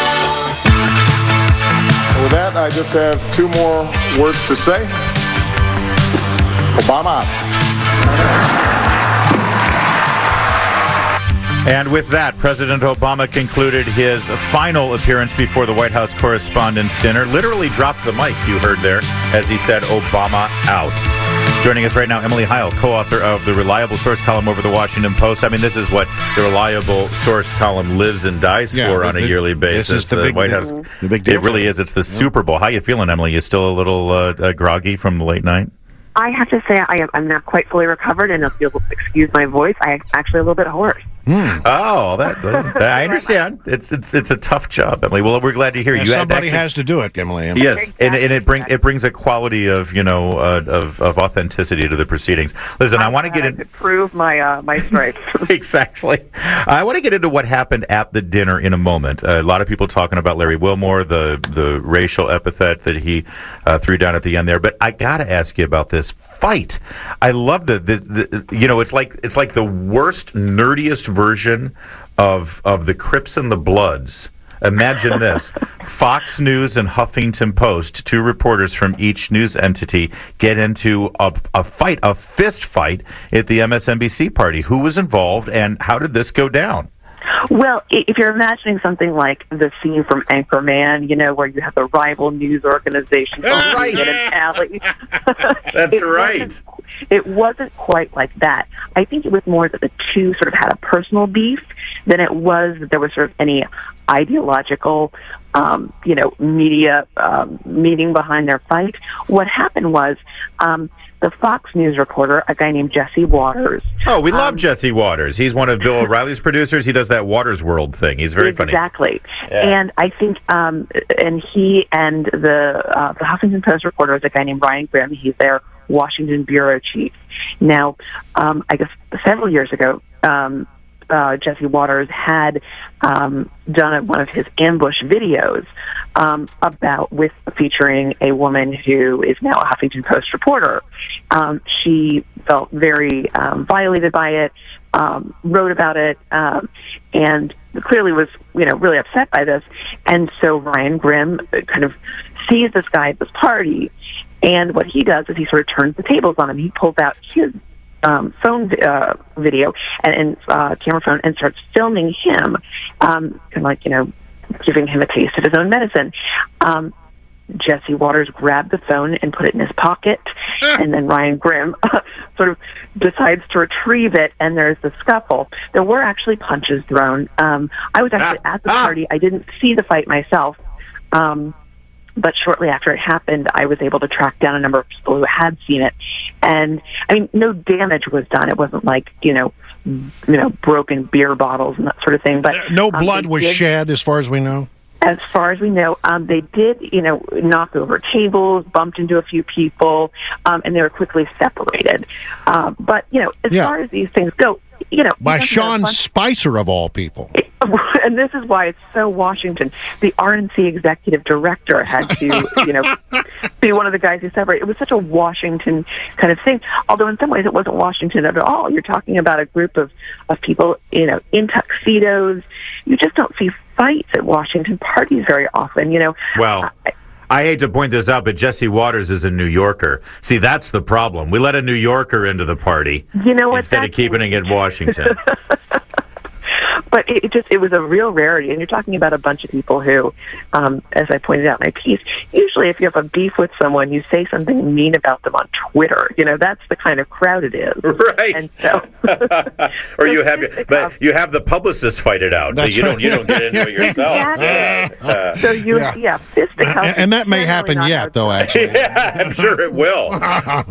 L. With that, I just have two more words to say. Obama. And with that, President Obama concluded his final appearance before the White House Correspondents' Dinner. Literally dropped the mic, you heard there, as he said, Obama out. Joining us right now, Emily Heil, co-author of the Reliable Source column over the Washington Post. I mean, this is what the Reliable Source column lives and dies yeah, for on a this, yearly basis. This is the, the big, White House. The big deal. It really is. It's the yeah. Super Bowl. How you feeling, Emily? You still a little uh, uh, groggy from the late night? I have to say I am, I'm not quite fully recovered, and if you'll excuse my voice, I'm actually a little bit hoarse. Mm. Oh, that, that I understand. It's it's it's a tough job, Emily. Well, we're glad to hear yeah, you. Somebody actually, has to do it, Emily. Yes, exactly. and, and it brings it brings a quality of you know uh, of of authenticity to the proceedings. Listen, I, I want to get in. To prove my uh, my stripes. Exactly. I want to get into what happened at the dinner in a moment. Uh, a lot of people talking about Larry Wilmore, the the racial epithet that he uh, threw down at the end there. But I got to ask you about this fight. I love the, the the you know it's like it's like the worst nerdiest version of of the Crips and the Bloods. Imagine this. Fox News and Huffington Post, two reporters from each news entity, get into a, a fight, a fist fight at the M S N B C party. Who was involved and how did this go down? Well, if you're imagining something like the scene from Anchorman, you know, where you have the rival news organization right. in an alley. That's it right. Wasn't, it wasn't quite like that. I think it was more that the two sort of had a personal beef than it was that there was sort of any ideological um, you know, media um, meeting behind their fight. What happened was um, the Fox News reporter, a guy named Jesse Waters. Oh, we love um, Jesse Waters. He's one of Bill O'Reilly's producers. He does that Waters World thing. He's very funny. Exactly. Yeah. And I think, um, and he and the uh, the Huffington Post reporter is a guy named Ryan Grimm. He's their Washington bureau chief. Now, um, I guess several years ago, um, uh, Jesse Waters had um, done one of his ambush videos um, about with featuring a woman who is now a Huffington Post reporter. Um, she felt very um, violated by it, um, wrote about it, um, and clearly was, you know, really upset by this. And so Ryan Grimm kind of sees this guy at this party, and what he does is he sort of turns the tables on him. He pulls out his um, phone uh, video and, and uh, camera phone and starts filming him, um, kind of like, you know, giving him a taste of his own medicine. Um, Jesse Waters grabbed the phone and put it in his pocket, and then Ryan Grimm uh, sort of decides to retrieve it, and there's the scuffle. There were actually punches thrown. Um, I was actually ah, at the ah. party. I didn't see the fight myself, um, but shortly after it happened, I was able to track down a number of people who had seen it. And, I mean, no damage was done. It wasn't like, you know, you know, broken beer bottles and that sort of thing. But no blood um, was did, shed, as far as we know? As far as we know, um, they did, you know, knock over tables, bumped into a few people, um, and they were quickly separated. Uh, but, you know, as yeah. far as these things go, you know... By Sean Spicer, of all people. And this is why it's so Washington. The R N C executive director had to, you know, be one of the guys who separated. It was such a Washington kind of thing. Although in some ways it wasn't Washington at all. You're talking about a group of, of people, you know, in tuxedos. You just don't see fights at Washington parties very often, you know. Well... I, I hate to point this out, but Jesse Waters is a New Yorker. See, that's the problem. We let a New Yorker into the party you know what, instead of keeping it in Washington. But it, it just, it was a real rarity. And you're talking about a bunch of people who, um, as I pointed out in my piece, usually if you have a beef with someone, you say something mean about them on Twitter. You know, that's the kind of crowd it is. Right. And so, or you have, but you have the publicists fight it out. That's you right. don't, you don't get into it yourself. Exactly. Uh, so you, yeah. yeah, fisticuffs. And that may happen yet, though, actually. Yeah, I'm sure it will. Uh,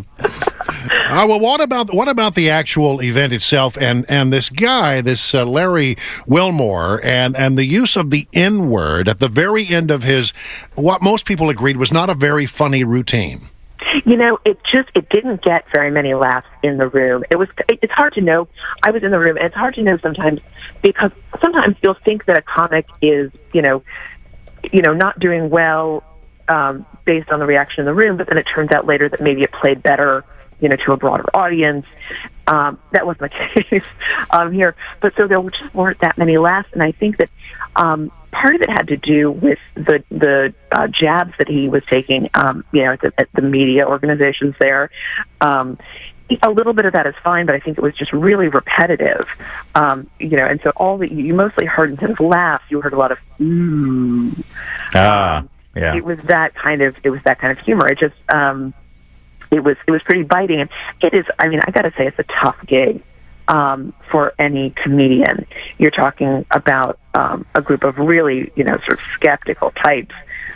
well, what about what about the actual event itself and, and this guy, this uh, Larry Wilmore, and, and the use of the N-word at the very end of his, what most people agreed was not a very funny routine? You know, it just, it didn't get very many laughs in the room. It was, it's hard to know. I was in the room, and it's hard to know sometimes because sometimes you'll think that a comic is, you know, you know, not doing well um, based on the reaction in the room, but then it turns out later that maybe it played better, you know, to a broader audience. Um, that wasn't the case um, here. But so there just weren't that many laughs, and I think that um, part of it had to do with the the uh, jabs that he was taking, um, you know, at the, at the media organizations there. Um, a little bit of that is fine, but I think it was just really repetitive, um, you know, and so all that you mostly heard instead of laughs, you heard a lot of ooh. Ah, um, yeah. It was that kind of it was that kind of humor. It just um, it was it was pretty biting, and it is. I mean, I got to say, it's a tough gig um, for any comedian. You're talking about um, a group of really, you know, sort of skeptical types.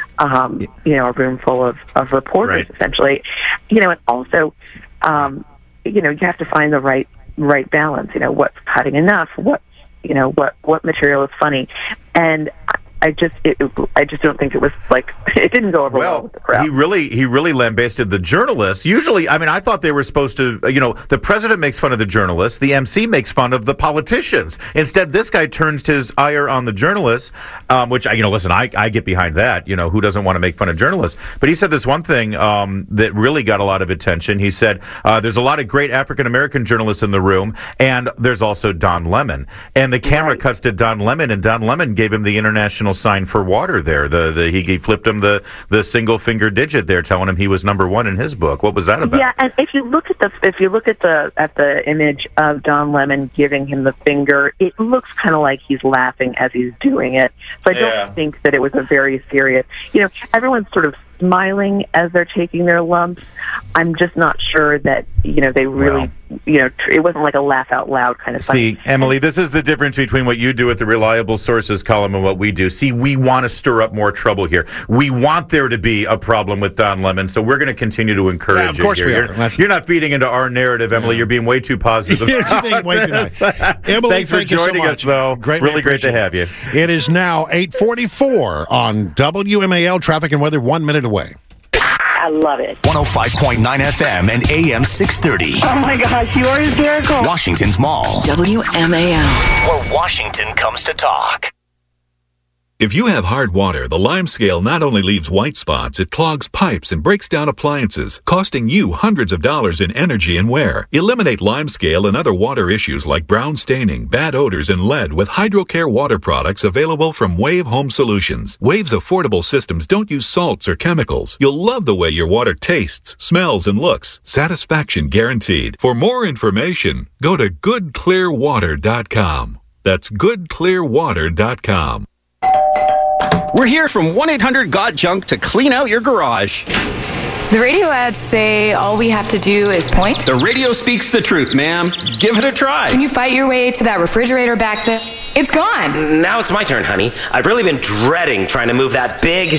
Um, you know, a room full of of reporters, right. essentially. You know, and also. Um, you know, you have to find the right right balance. You know, what's cutting enough? What you know, what what material is funny? And I just, it, I just don't think it was like it didn't go over well, well with the crowd. He really, he really lambasted the journalists. Usually, I mean, I thought they were supposed to, you know, the president makes fun of the journalists, the M C makes fun of the politicians. Instead, this guy turns his ire on the journalists, um, which, you know, listen, I, I get behind that. You know, who doesn't want to make fun of journalists? But he said this one thing um, that really got a lot of attention. He said, uh, "There's a lot of great African American journalists in the room, and there's also Don Lemon." And the camera right. cuts to Don Lemon, and Don Lemon gave him the international sign for water there. The, the he, he flipped him the, the single finger digit there, telling him he was number one in his book. What was that about? Yeah, and if you look at the if you look at the at the image of Don Lemon giving him the finger, it looks kind of like he's laughing as he's doing it. So I don't yeah. think that it was a very serious. You know, everyone's sort of smiling as they're taking their lumps. I'm just not sure that, you know, they really, you know, tr- it wasn't like a laugh out loud kind of See, fight. Emily, this is the difference between what you do with the reliable sources column and what we do. See, we want to stir up more trouble here. We want there to be a problem with Don Lemon, so we're going to continue to encourage Yeah, of it course here. we are. You're, you're not feeding into our narrative, Emily. Yeah. You're being way too positive. Yes, you're being way too nice. Emily, Thanks for thank you so joining much. us, though. Greatly really great to have you. It is now eight forty-four on W M A L Traffic and Weather, one minute away. I love it. one oh five point nine F M and A M six thirty. Oh my gosh, you are hysterical. Washington's Mall. W M A L. Where Washington comes to talk. If you have hard water, the Lime Scale not only leaves white spots, it clogs pipes and breaks down appliances, costing you hundreds of dollars in energy and wear. Eliminate Lime Scale and other water issues like brown staining, bad odors, and lead with HydroCare water products available from Wave Home Solutions. Wave's affordable systems don't use salts or chemicals. You'll love the way your water tastes, smells, and looks. Satisfaction guaranteed. For more information, go to good clear water dot com. That's good clear water dot com. We're here from one eight hundred got junk to clean out your garage. The radio ads say all we have to do is point. The radio speaks the truth, ma'am. Give it a try. Can you fight your way to that refrigerator back there? It's gone. Now it's my turn, honey. I've really been dreading trying to move that big...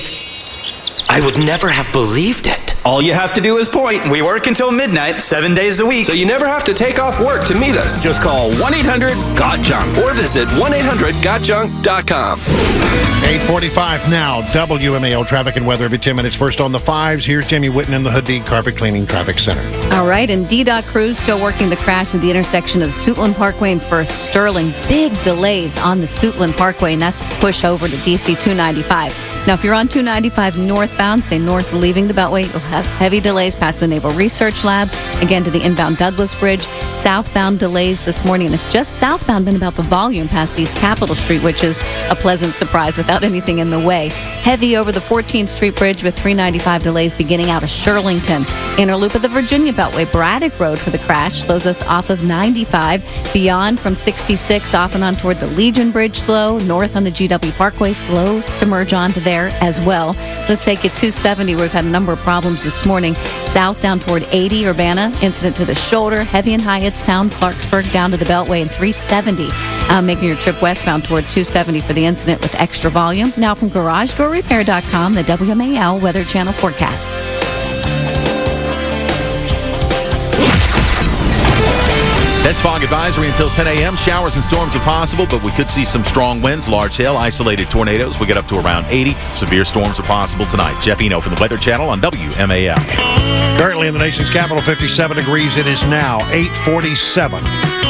I would never have believed it. All you have to do is point. We work until midnight, seven days a week. So you never have to take off work to meet us. Just call one eight hundred got junk or visit one eight hundred got junk dot com. eight forty-five now, W M A L Traffic and Weather every ten minutes. First on the fives, here's Jamie Whitten in the Hadid Carpet Cleaning Traffic Center. All right, and D DOT crews still working the crash at the intersection of the Suitland Parkway and Firth Sterling. Big delays on the Suitland Parkway, and that's to push over to D C two ninety-five. Now, if you're on two ninety-five northbound, say north leaving the Beltway, you'll have heavy delays past the Naval Research Lab, again to the inbound Douglas Bridge. Southbound delays this morning, and it's just southbound been about the volume past East Capitol Street, which is a pleasant surprise without anything in the way. Heavy over the fourteenth Street Bridge with three ninety-five delays beginning out of Shirlington. Inner loop of the Virginia Beltway, Braddock Road for the crash, slows us off of ninety-five. Beyond from sixty-six off and on toward the Legion Bridge slow. North on the G W Parkway, slows to merge onto there as well. Let's take you two seventy, where we've had a number of problems this morning. South down toward eighty, Urbana, incident to the shoulder. Heavy in Hyattstown, Clarksburg down to the Beltway, and three seventy. Uh, making your trip westbound toward two seventy for the incident with extra volume. Now from garage door repair dot com, the W M A L Weather Channel forecast. That's fog advisory until ten a.m. Showers and storms are possible, but we could see some strong winds, large hail, isolated tornadoes. We get up to around eighty. Severe storms are possible tonight. Jeff Eno from the Weather Channel on W M A L. Currently in the nation's capital, fifty-seven degrees. It is now eight forty-seven.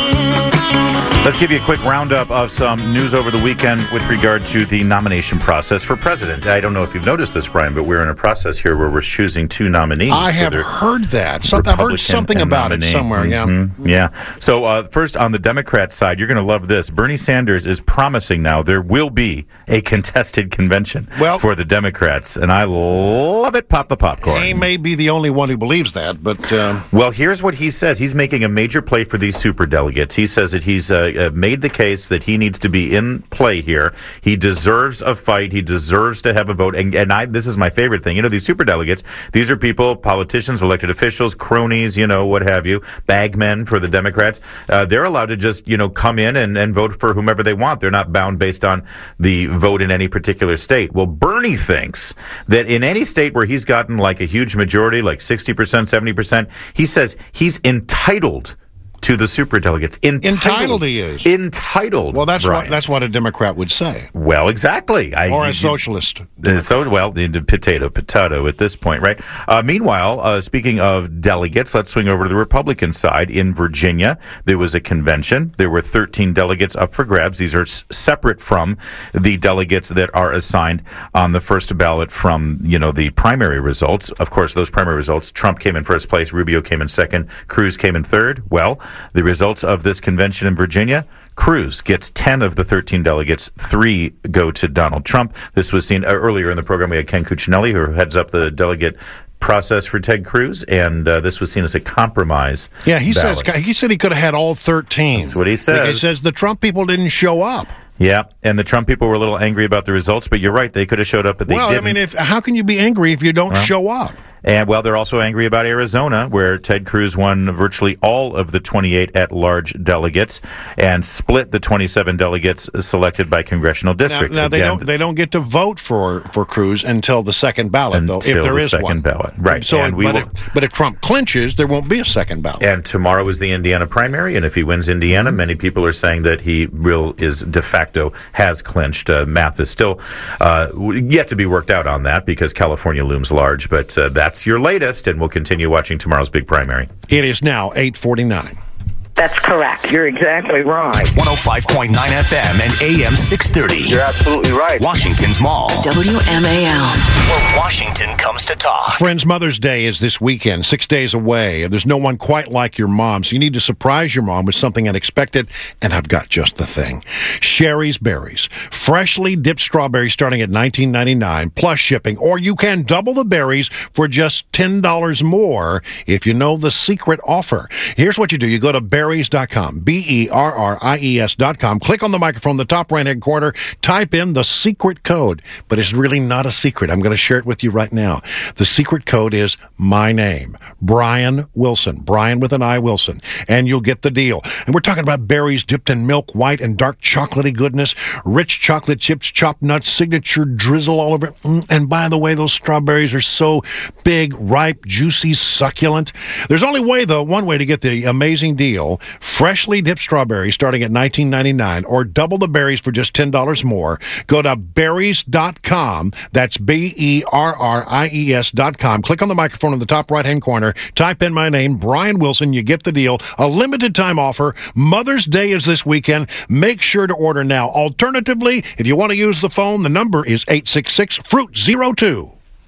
Let's give you a quick roundup of some news over the weekend with regard to the nomination process for president. I don't know if you've noticed this, Brian, but we're in a process here where we're choosing two nominees. I have heard that. Some, I've heard something about nominee. it somewhere, yeah. Mm-hmm. Yeah. So uh, first, on the Democrat side, you're going to love this. Bernie Sanders is promising now there will be a contested convention well, for the Democrats, and I love it. Pop the popcorn. He may be the only one who believes that, but... Um... Well, here's what he says. He's making a major play for these superdelegates. He says that he's... Uh, Uh, made the case that he needs to be in play here. He deserves a fight. He deserves to have a vote. And, and I, this is my favorite thing. You know, these superdelegates, these are people, politicians, elected officials, cronies, you know, what have you, bagmen for the Democrats. Uh, they're allowed to just, you know, come in and, and vote for whomever they want. They're not bound based on the vote in any particular state. Well, Bernie thinks that in any state where he's gotten like a huge majority, like sixty percent, seventy percent, he says he's entitled to the superdelegates. Entitled. Entitled he is. Entitled. Well, that's Brian. what that's what a Democrat would say. Well, exactly. I, or a you, socialist. Uh, so, well, the potato, potato at this point, right? Uh, meanwhile, uh, speaking of delegates, let's swing over to the Republican side. In Virginia, there was a convention. There were thirteen delegates up for grabs. These are s- separate from the delegates that are assigned on the first ballot from, you know, the primary results. Of course, those primary results, Trump came in first place, Rubio came in second, Cruz came in third. Well, the results of this convention in Virginia, Cruz gets ten of the thirteen delegates. Three go to Donald Trump. This was seen uh, earlier in the program. We had Ken Cuccinelli, who heads up the delegate process for Ted Cruz, and uh, this was seen as a compromise. Yeah, he ballot. says he said he could have had all thirteen. That's what he says. He says the Trump people didn't show up. Yeah, and the Trump people were a little angry about the results, but you're right, they could have showed up, but they well, didn't. Well, I mean, if, how can you be angry if you don't well, show up? And, well, they're also angry about Arizona, where Ted Cruz won virtually all of the twenty-eight at-large delegates and split the twenty-seven delegates selected by congressional district. Now, now they Again, don't they don't get to vote for, for Cruz until the second ballot, though, if until there the is second one. ballot. Right. So, and we but, will, if, but if Trump clinches, there won't be a second ballot. And tomorrow is the Indiana primary, and if he wins Indiana, mm-hmm. many people are saying that he will is de facto has clinched. Uh, math is still uh, yet to be worked out on that because California looms large, but uh, that's your latest, and we'll continue watching tomorrow's big primary. It is now eight forty-nine. That's correct. You're exactly right. one oh five point nine F M and A M six thirty. You're absolutely right. Washington's Mall. W M A L. Where Washington comes to talk. Friends, Mother's Day is this weekend, six days away. There's no one quite like your mom, so you need to surprise your mom with something unexpected, and I've got just the thing. Sherry's Berries. Freshly dipped strawberries starting at nineteen ninety-nine dollars plus shipping, or you can double the berries for just ten dollars more if you know the secret offer. Here's what you do. You go to berries dot com, B E R R I E S dot com. Click on the microphone in the top right-hand corner. Type in the secret code, but it's really not a secret. I'm going to share it with you right now. The secret code is my name, Brian Wilson, Brian with an I, Wilson, and you'll get the deal. And we're talking about berries dipped in milk, white, and dark chocolatey goodness, rich chocolate chips, chopped nuts, signature drizzle all over it. Mm, and by the way, those strawberries are so big, ripe, juicy, succulent. There's only way, though, one way to get the amazing deal. Freshly dipped strawberries starting at nineteen ninety-nine dollars, or double the berries for just ten dollars more. Go to berries dot com. That's B E R R I E S dot com. Click on the microphone in the top right-hand corner. Type in my name, Brian Wilson. You get the deal. A limited time offer. Mother's Day is this weekend. Make sure to order now. Alternatively, if you want to use the phone, the number is eight six six, fruit zero two.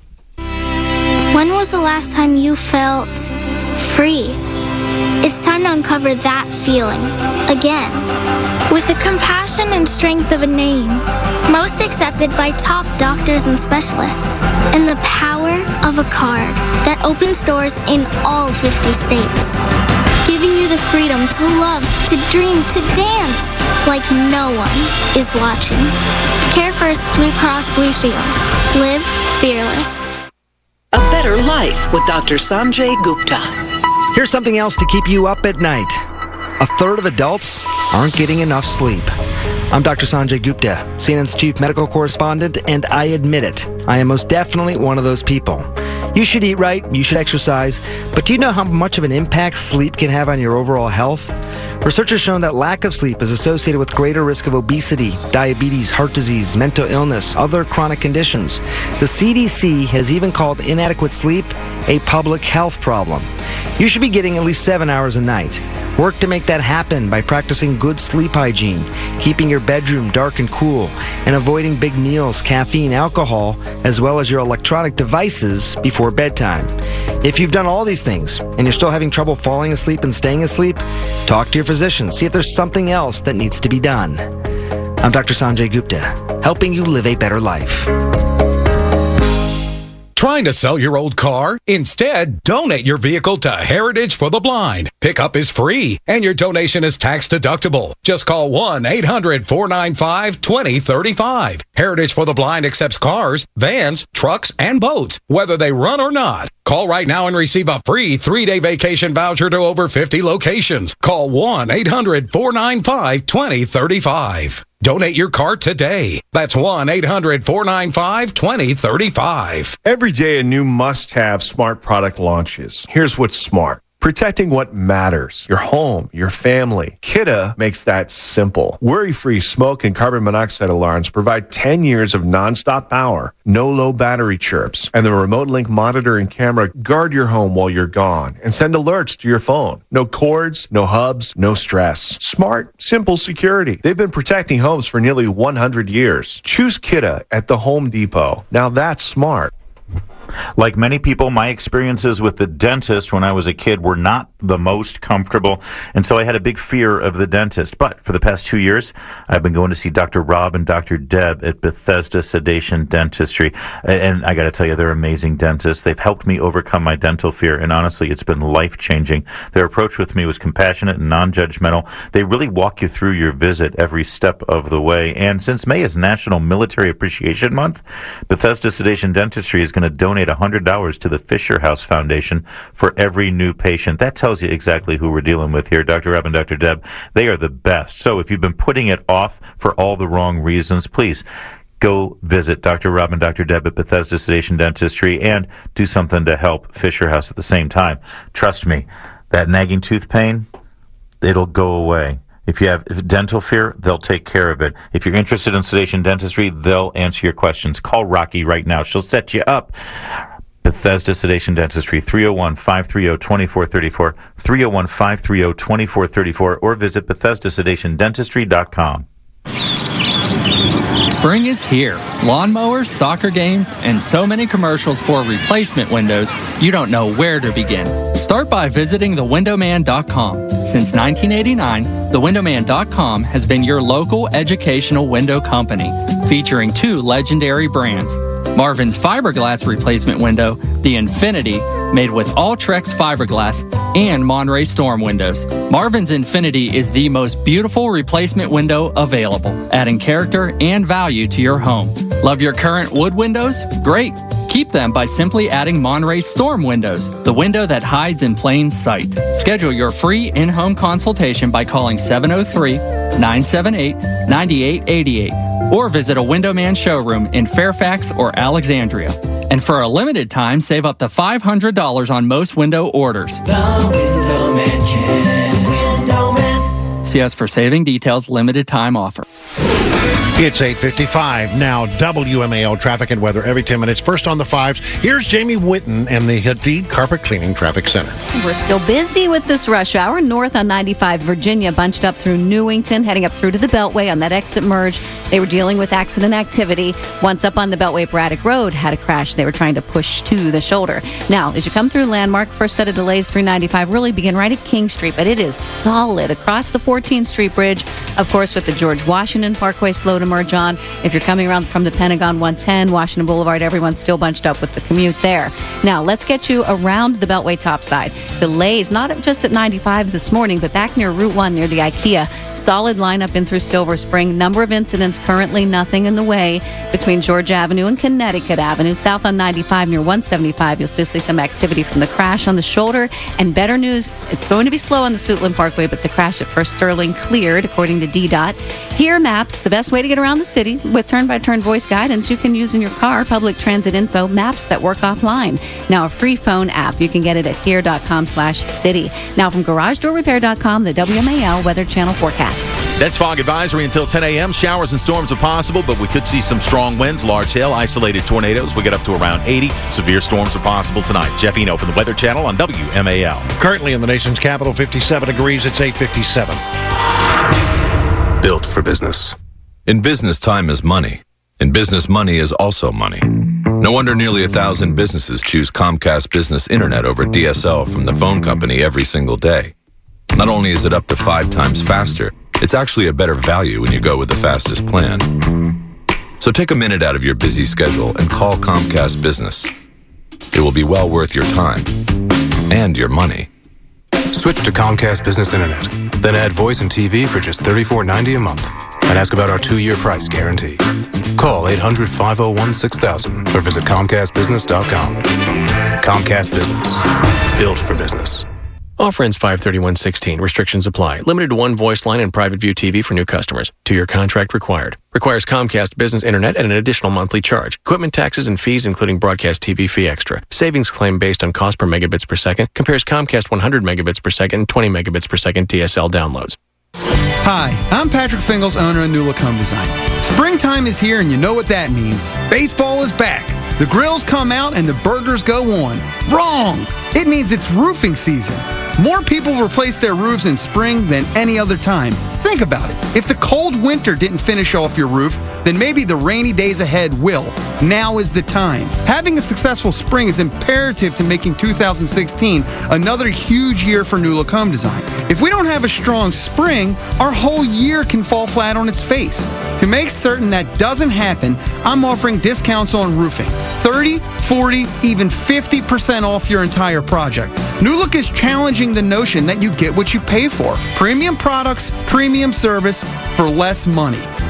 When was the last time you felt free? It's time to uncover that feeling again with the compassion and strength of a name, most accepted by top doctors and specialists, and the power of a card that opens doors in all fifty states, giving you the freedom to love, to dream, to dance like no one is watching. CareFirst Blue Cross Blue Shield. Live fearless. A better life with Doctor Sanjay Gupta. Here's something else to keep you up at night. A third of adults aren't getting enough sleep. I'm Doctor Sanjay Gupta, C N N's chief medical correspondent, and I admit it. I am most definitely one of those people. You should eat right, you should exercise, but do you know how much of an impact sleep can have on your overall health? Research has shown that lack of sleep is associated with greater risk of obesity, diabetes, heart disease, mental illness, other chronic conditions. The C D C has even called inadequate sleep a public health problem. You should be getting at least seven hours a night. Work to make that happen by practicing good sleep hygiene, keeping your bedroom dark and cool, and avoiding big meals, caffeine, alcohol, as well as your electronic devices before bedtime. If you've done all these things and you're still having trouble falling asleep and staying asleep, talk to your physician. See if there's something else that needs to be done. I'm Doctor Sanjay Gupta, helping you live a better life. Trying to sell your old car? Instead, donate your vehicle to Heritage for the Blind. Pickup is free, and your donation is tax deductible. Just call one eight hundred, four nine five, two zero three five. Heritage for the Blind accepts cars, vans, trucks, and boats, whether they run or not. Call right now and receive a free three-day vacation voucher to over fifty locations. Call one eight hundred, four nine five, two zero three five. Donate your car today. That's one eight hundred, four nine five, two zero three five. Every day a new must-have smart product launches. Here's what's smart. Protecting what matters. Your home, your family. Kidde makes that simple. Worry-free smoke and carbon monoxide alarms provide ten years of nonstop power, no low battery chirps, and the remote link monitor and camera guard your home while you're gone and send alerts to your phone. No cords, no hubs, no stress. Smart, simple security. They've been protecting homes for nearly one hundred years. Choose Kidde at the Home Depot. Now that's smart. Like many people, my experiences with the dentist when I was a kid were not the most comfortable, and so I had a big fear of the dentist. But for the past two years, I've been going to see Doctor Rob and Doctor Deb at Bethesda Sedation Dentistry, and I got to tell you, they're amazing dentists. They've helped me overcome my dental fear, and honestly, it's been life-changing. Their approach with me was compassionate and non-judgmental. They really walk you through your visit every step of the way, and since May is National Military Appreciation Month, Bethesda Sedation Dentistry is going to donate donate one hundred dollars to the Fisher House Foundation for every new patient. That tells you exactly who we're dealing with here. Doctor Rob and Doctor Deb, they are the best. So if you've been putting it off for all the wrong reasons, please go visit Doctor Rob and Doctor Deb at Bethesda Sedation Dentistry and do something to help Fisher House at the same time. Trust me, that nagging tooth pain, it'll go away. If you have dental fear, they'll take care of it. If you're interested in sedation dentistry, they'll answer your questions. Call Rocky right now. She'll set you up. Bethesda Sedation Dentistry, three oh one, five three oh, two four three four, three oh one, five three oh, two four three four, or visit Bethesda Sedation Dentistry dot com. Spring is here. Lawnmowers, soccer games, and so many commercials for replacement windows, you don't know where to begin. Start by visiting the window man dot com. Since nineteen eighty-nine, the window man dot com has been your local educational window company, featuring two legendary brands. Marvin's fiberglass replacement window, the Infinity, made with Ultrex fiberglass, and Monterey Storm windows. Marvin's Infinity is the most beautiful replacement window available, adding character and value to your home. Love your current wood windows? Great! Keep them by simply adding Monterey Storm windows, the window that hides in plain sight. Schedule your free in-home consultation by calling seven oh three, nine seven eight, nine eight eight eight or visit a Window Man showroom in Fairfax or Alexandria. And for a limited time, save up to five hundred dollars on most window orders. The Window Man can. Window Man. See us for saving details, limited time offer. It's eight fifty-five now. W M A L traffic and weather every ten minutes. First on the fives, here's Jamie Whitten and the Hadid Carpet Cleaning Traffic Center. We're still busy with this rush hour. North on ninety-five, Virginia, bunched up through Newington, heading up through to the Beltway on that exit merge. They were dealing with accident activity. Once up on the Beltway, Braddock Road had a crash. They were trying to push to the shoulder. Now, as you come through Landmark, first set of delays through ninety-five really begin right at King Street, but it is solid across the fourteenth Street Bridge. Of course, with the George Washington Parkway slow to merge on. If you're coming around from the Pentagon one ten, Washington Boulevard, everyone's still bunched up with the commute there. Now, let's get you around the Beltway topside. Delays, not just at ninety-five this morning, but back near Route one near the IKEA. Solid lineup in through Silver Spring. Number of incidents, currently nothing in the way between George Avenue and Connecticut Avenue. South on ninety-five near one seventy-five, you'll still see some activity from the crash on the shoulder. And better news, it's going to be slow on the Suitland Parkway, but the crash at First Sterling cleared, according to D DOT. Here, maps, the best way to get around the city with turn-by-turn voice guidance you can use in your car. Public transit info, maps that work offline. Now a free phone app. You can get it at here.com slash city. Now from garage door repair dot com, the W M A L Weather Channel forecast. That's fog advisory until ten a.m. Showers and storms are possible, but we could see some strong winds, large hail, isolated tornadoes. We get up to around eighty. Severe storms are possible tonight. Jeff Eno from the Weather Channel on W M A L. Currently in the nation's capital, fifty-seven degrees. It's eight fifty-seven. Built for business. In business, time is money. In business, money is also money. No wonder nearly a thousand businesses choose Comcast Business Internet over D S L from the phone company every single day. Not only is it up to five times faster, it's actually a better value when you go with the fastest plan. So take a minute out of your busy schedule and call Comcast Business. It will be well worth your time and your money. Switch to Comcast Business Internet. Then add voice and T V for just thirty-four ninety a month. And ask about our two-year price guarantee. Call eight hundred, five oh one, six thousand or visit Comcast Business dot com. Comcast Business. Built for business. Offer ends five thirty-one sixteen. Restrictions apply. Limited to one voice line and private view T V for new customers. Two-year contract required. Requires Comcast Business Internet at an additional monthly charge. Equipment taxes and fees, including broadcast T V fee extra. Savings claim based on cost per megabits per second. Compares Comcast one hundred megabits per second and twenty megabits per second D S L downloads. Hi, I'm Patrick Fingles, owner of Nula Home Design. Springtime is here and you know what that means. Baseball is back. The grills come out and the burgers go on. Wrong! It means it's roofing season. More people replace their roofs in spring than any other time. Think about it. If the cold winter didn't finish off your roof, then maybe the rainy days ahead will. Now is the time. Having a successful spring is imperative to making two thousand sixteen another huge year for Nula Home Design. If we don't have a strong spring, our whole year can fall flat on its face. To make certain that doesn't happen, I'm offering discounts on roofing. thirty, forty, even fifty percent off your entire project. New Look is challenging the notion that you get what you pay for. Premium products, premium service for less money.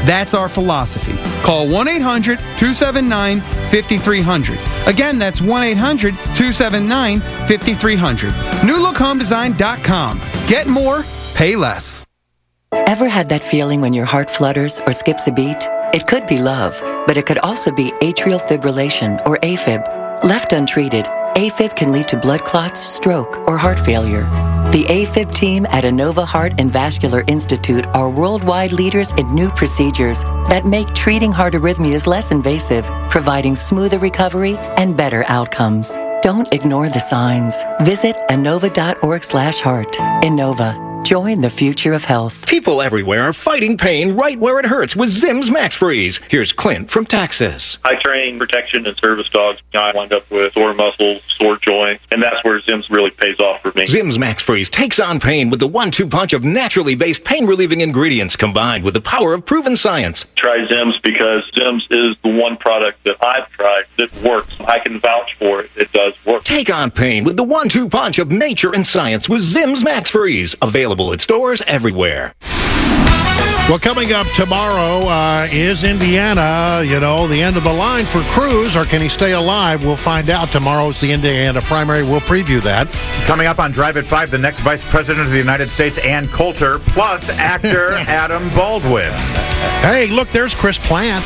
That's our philosophy. Call one eight hundred two seven nine five three zero zero. Again, that's one eight hundred two seven nine five three zero zero. new look home design dot com. Get more, pay less. Ever had that feeling when your heart flutters or skips a beat? It could be love, but it could also be atrial fibrillation or AFib. Left untreated, AFib can lead to blood clots, stroke, or heart failure. The AFib team at Inova Heart and Vascular Institute are worldwide leaders in new procedures that make treating heart arrhythmias less invasive, providing smoother recovery and better outcomes. Don't ignore the signs. Visit inova dot org slash heart. Inova. Join the future of health. People everywhere are fighting pain right where it hurts with Zim's Max Freeze. Here's Clint from Texas. I train protection and service dogs. I wind up with sore muscles, sore joints, and that's where Zim's really pays off for me. Zim's Max Freeze takes on pain with the one two punch of naturally based pain-relieving ingredients combined with the power of proven science. Try Zim's because Zim's is the one product that I've tried that works. I can vouch for it. It does work. Take on pain with the one two punch of nature and science with Zim's Max Freeze. Available at stores everywhere. Well, coming up tomorrow uh, is Indiana, you know, the end of the line for Cruz, or can he stay alive? We'll find out. Tomorrow's the Indiana primary. We'll preview that. Coming up on Drive at five, the next Vice President of the United States, Ann Coulter, plus actor Adam Baldwin. Hey, look, there's Chris Plant.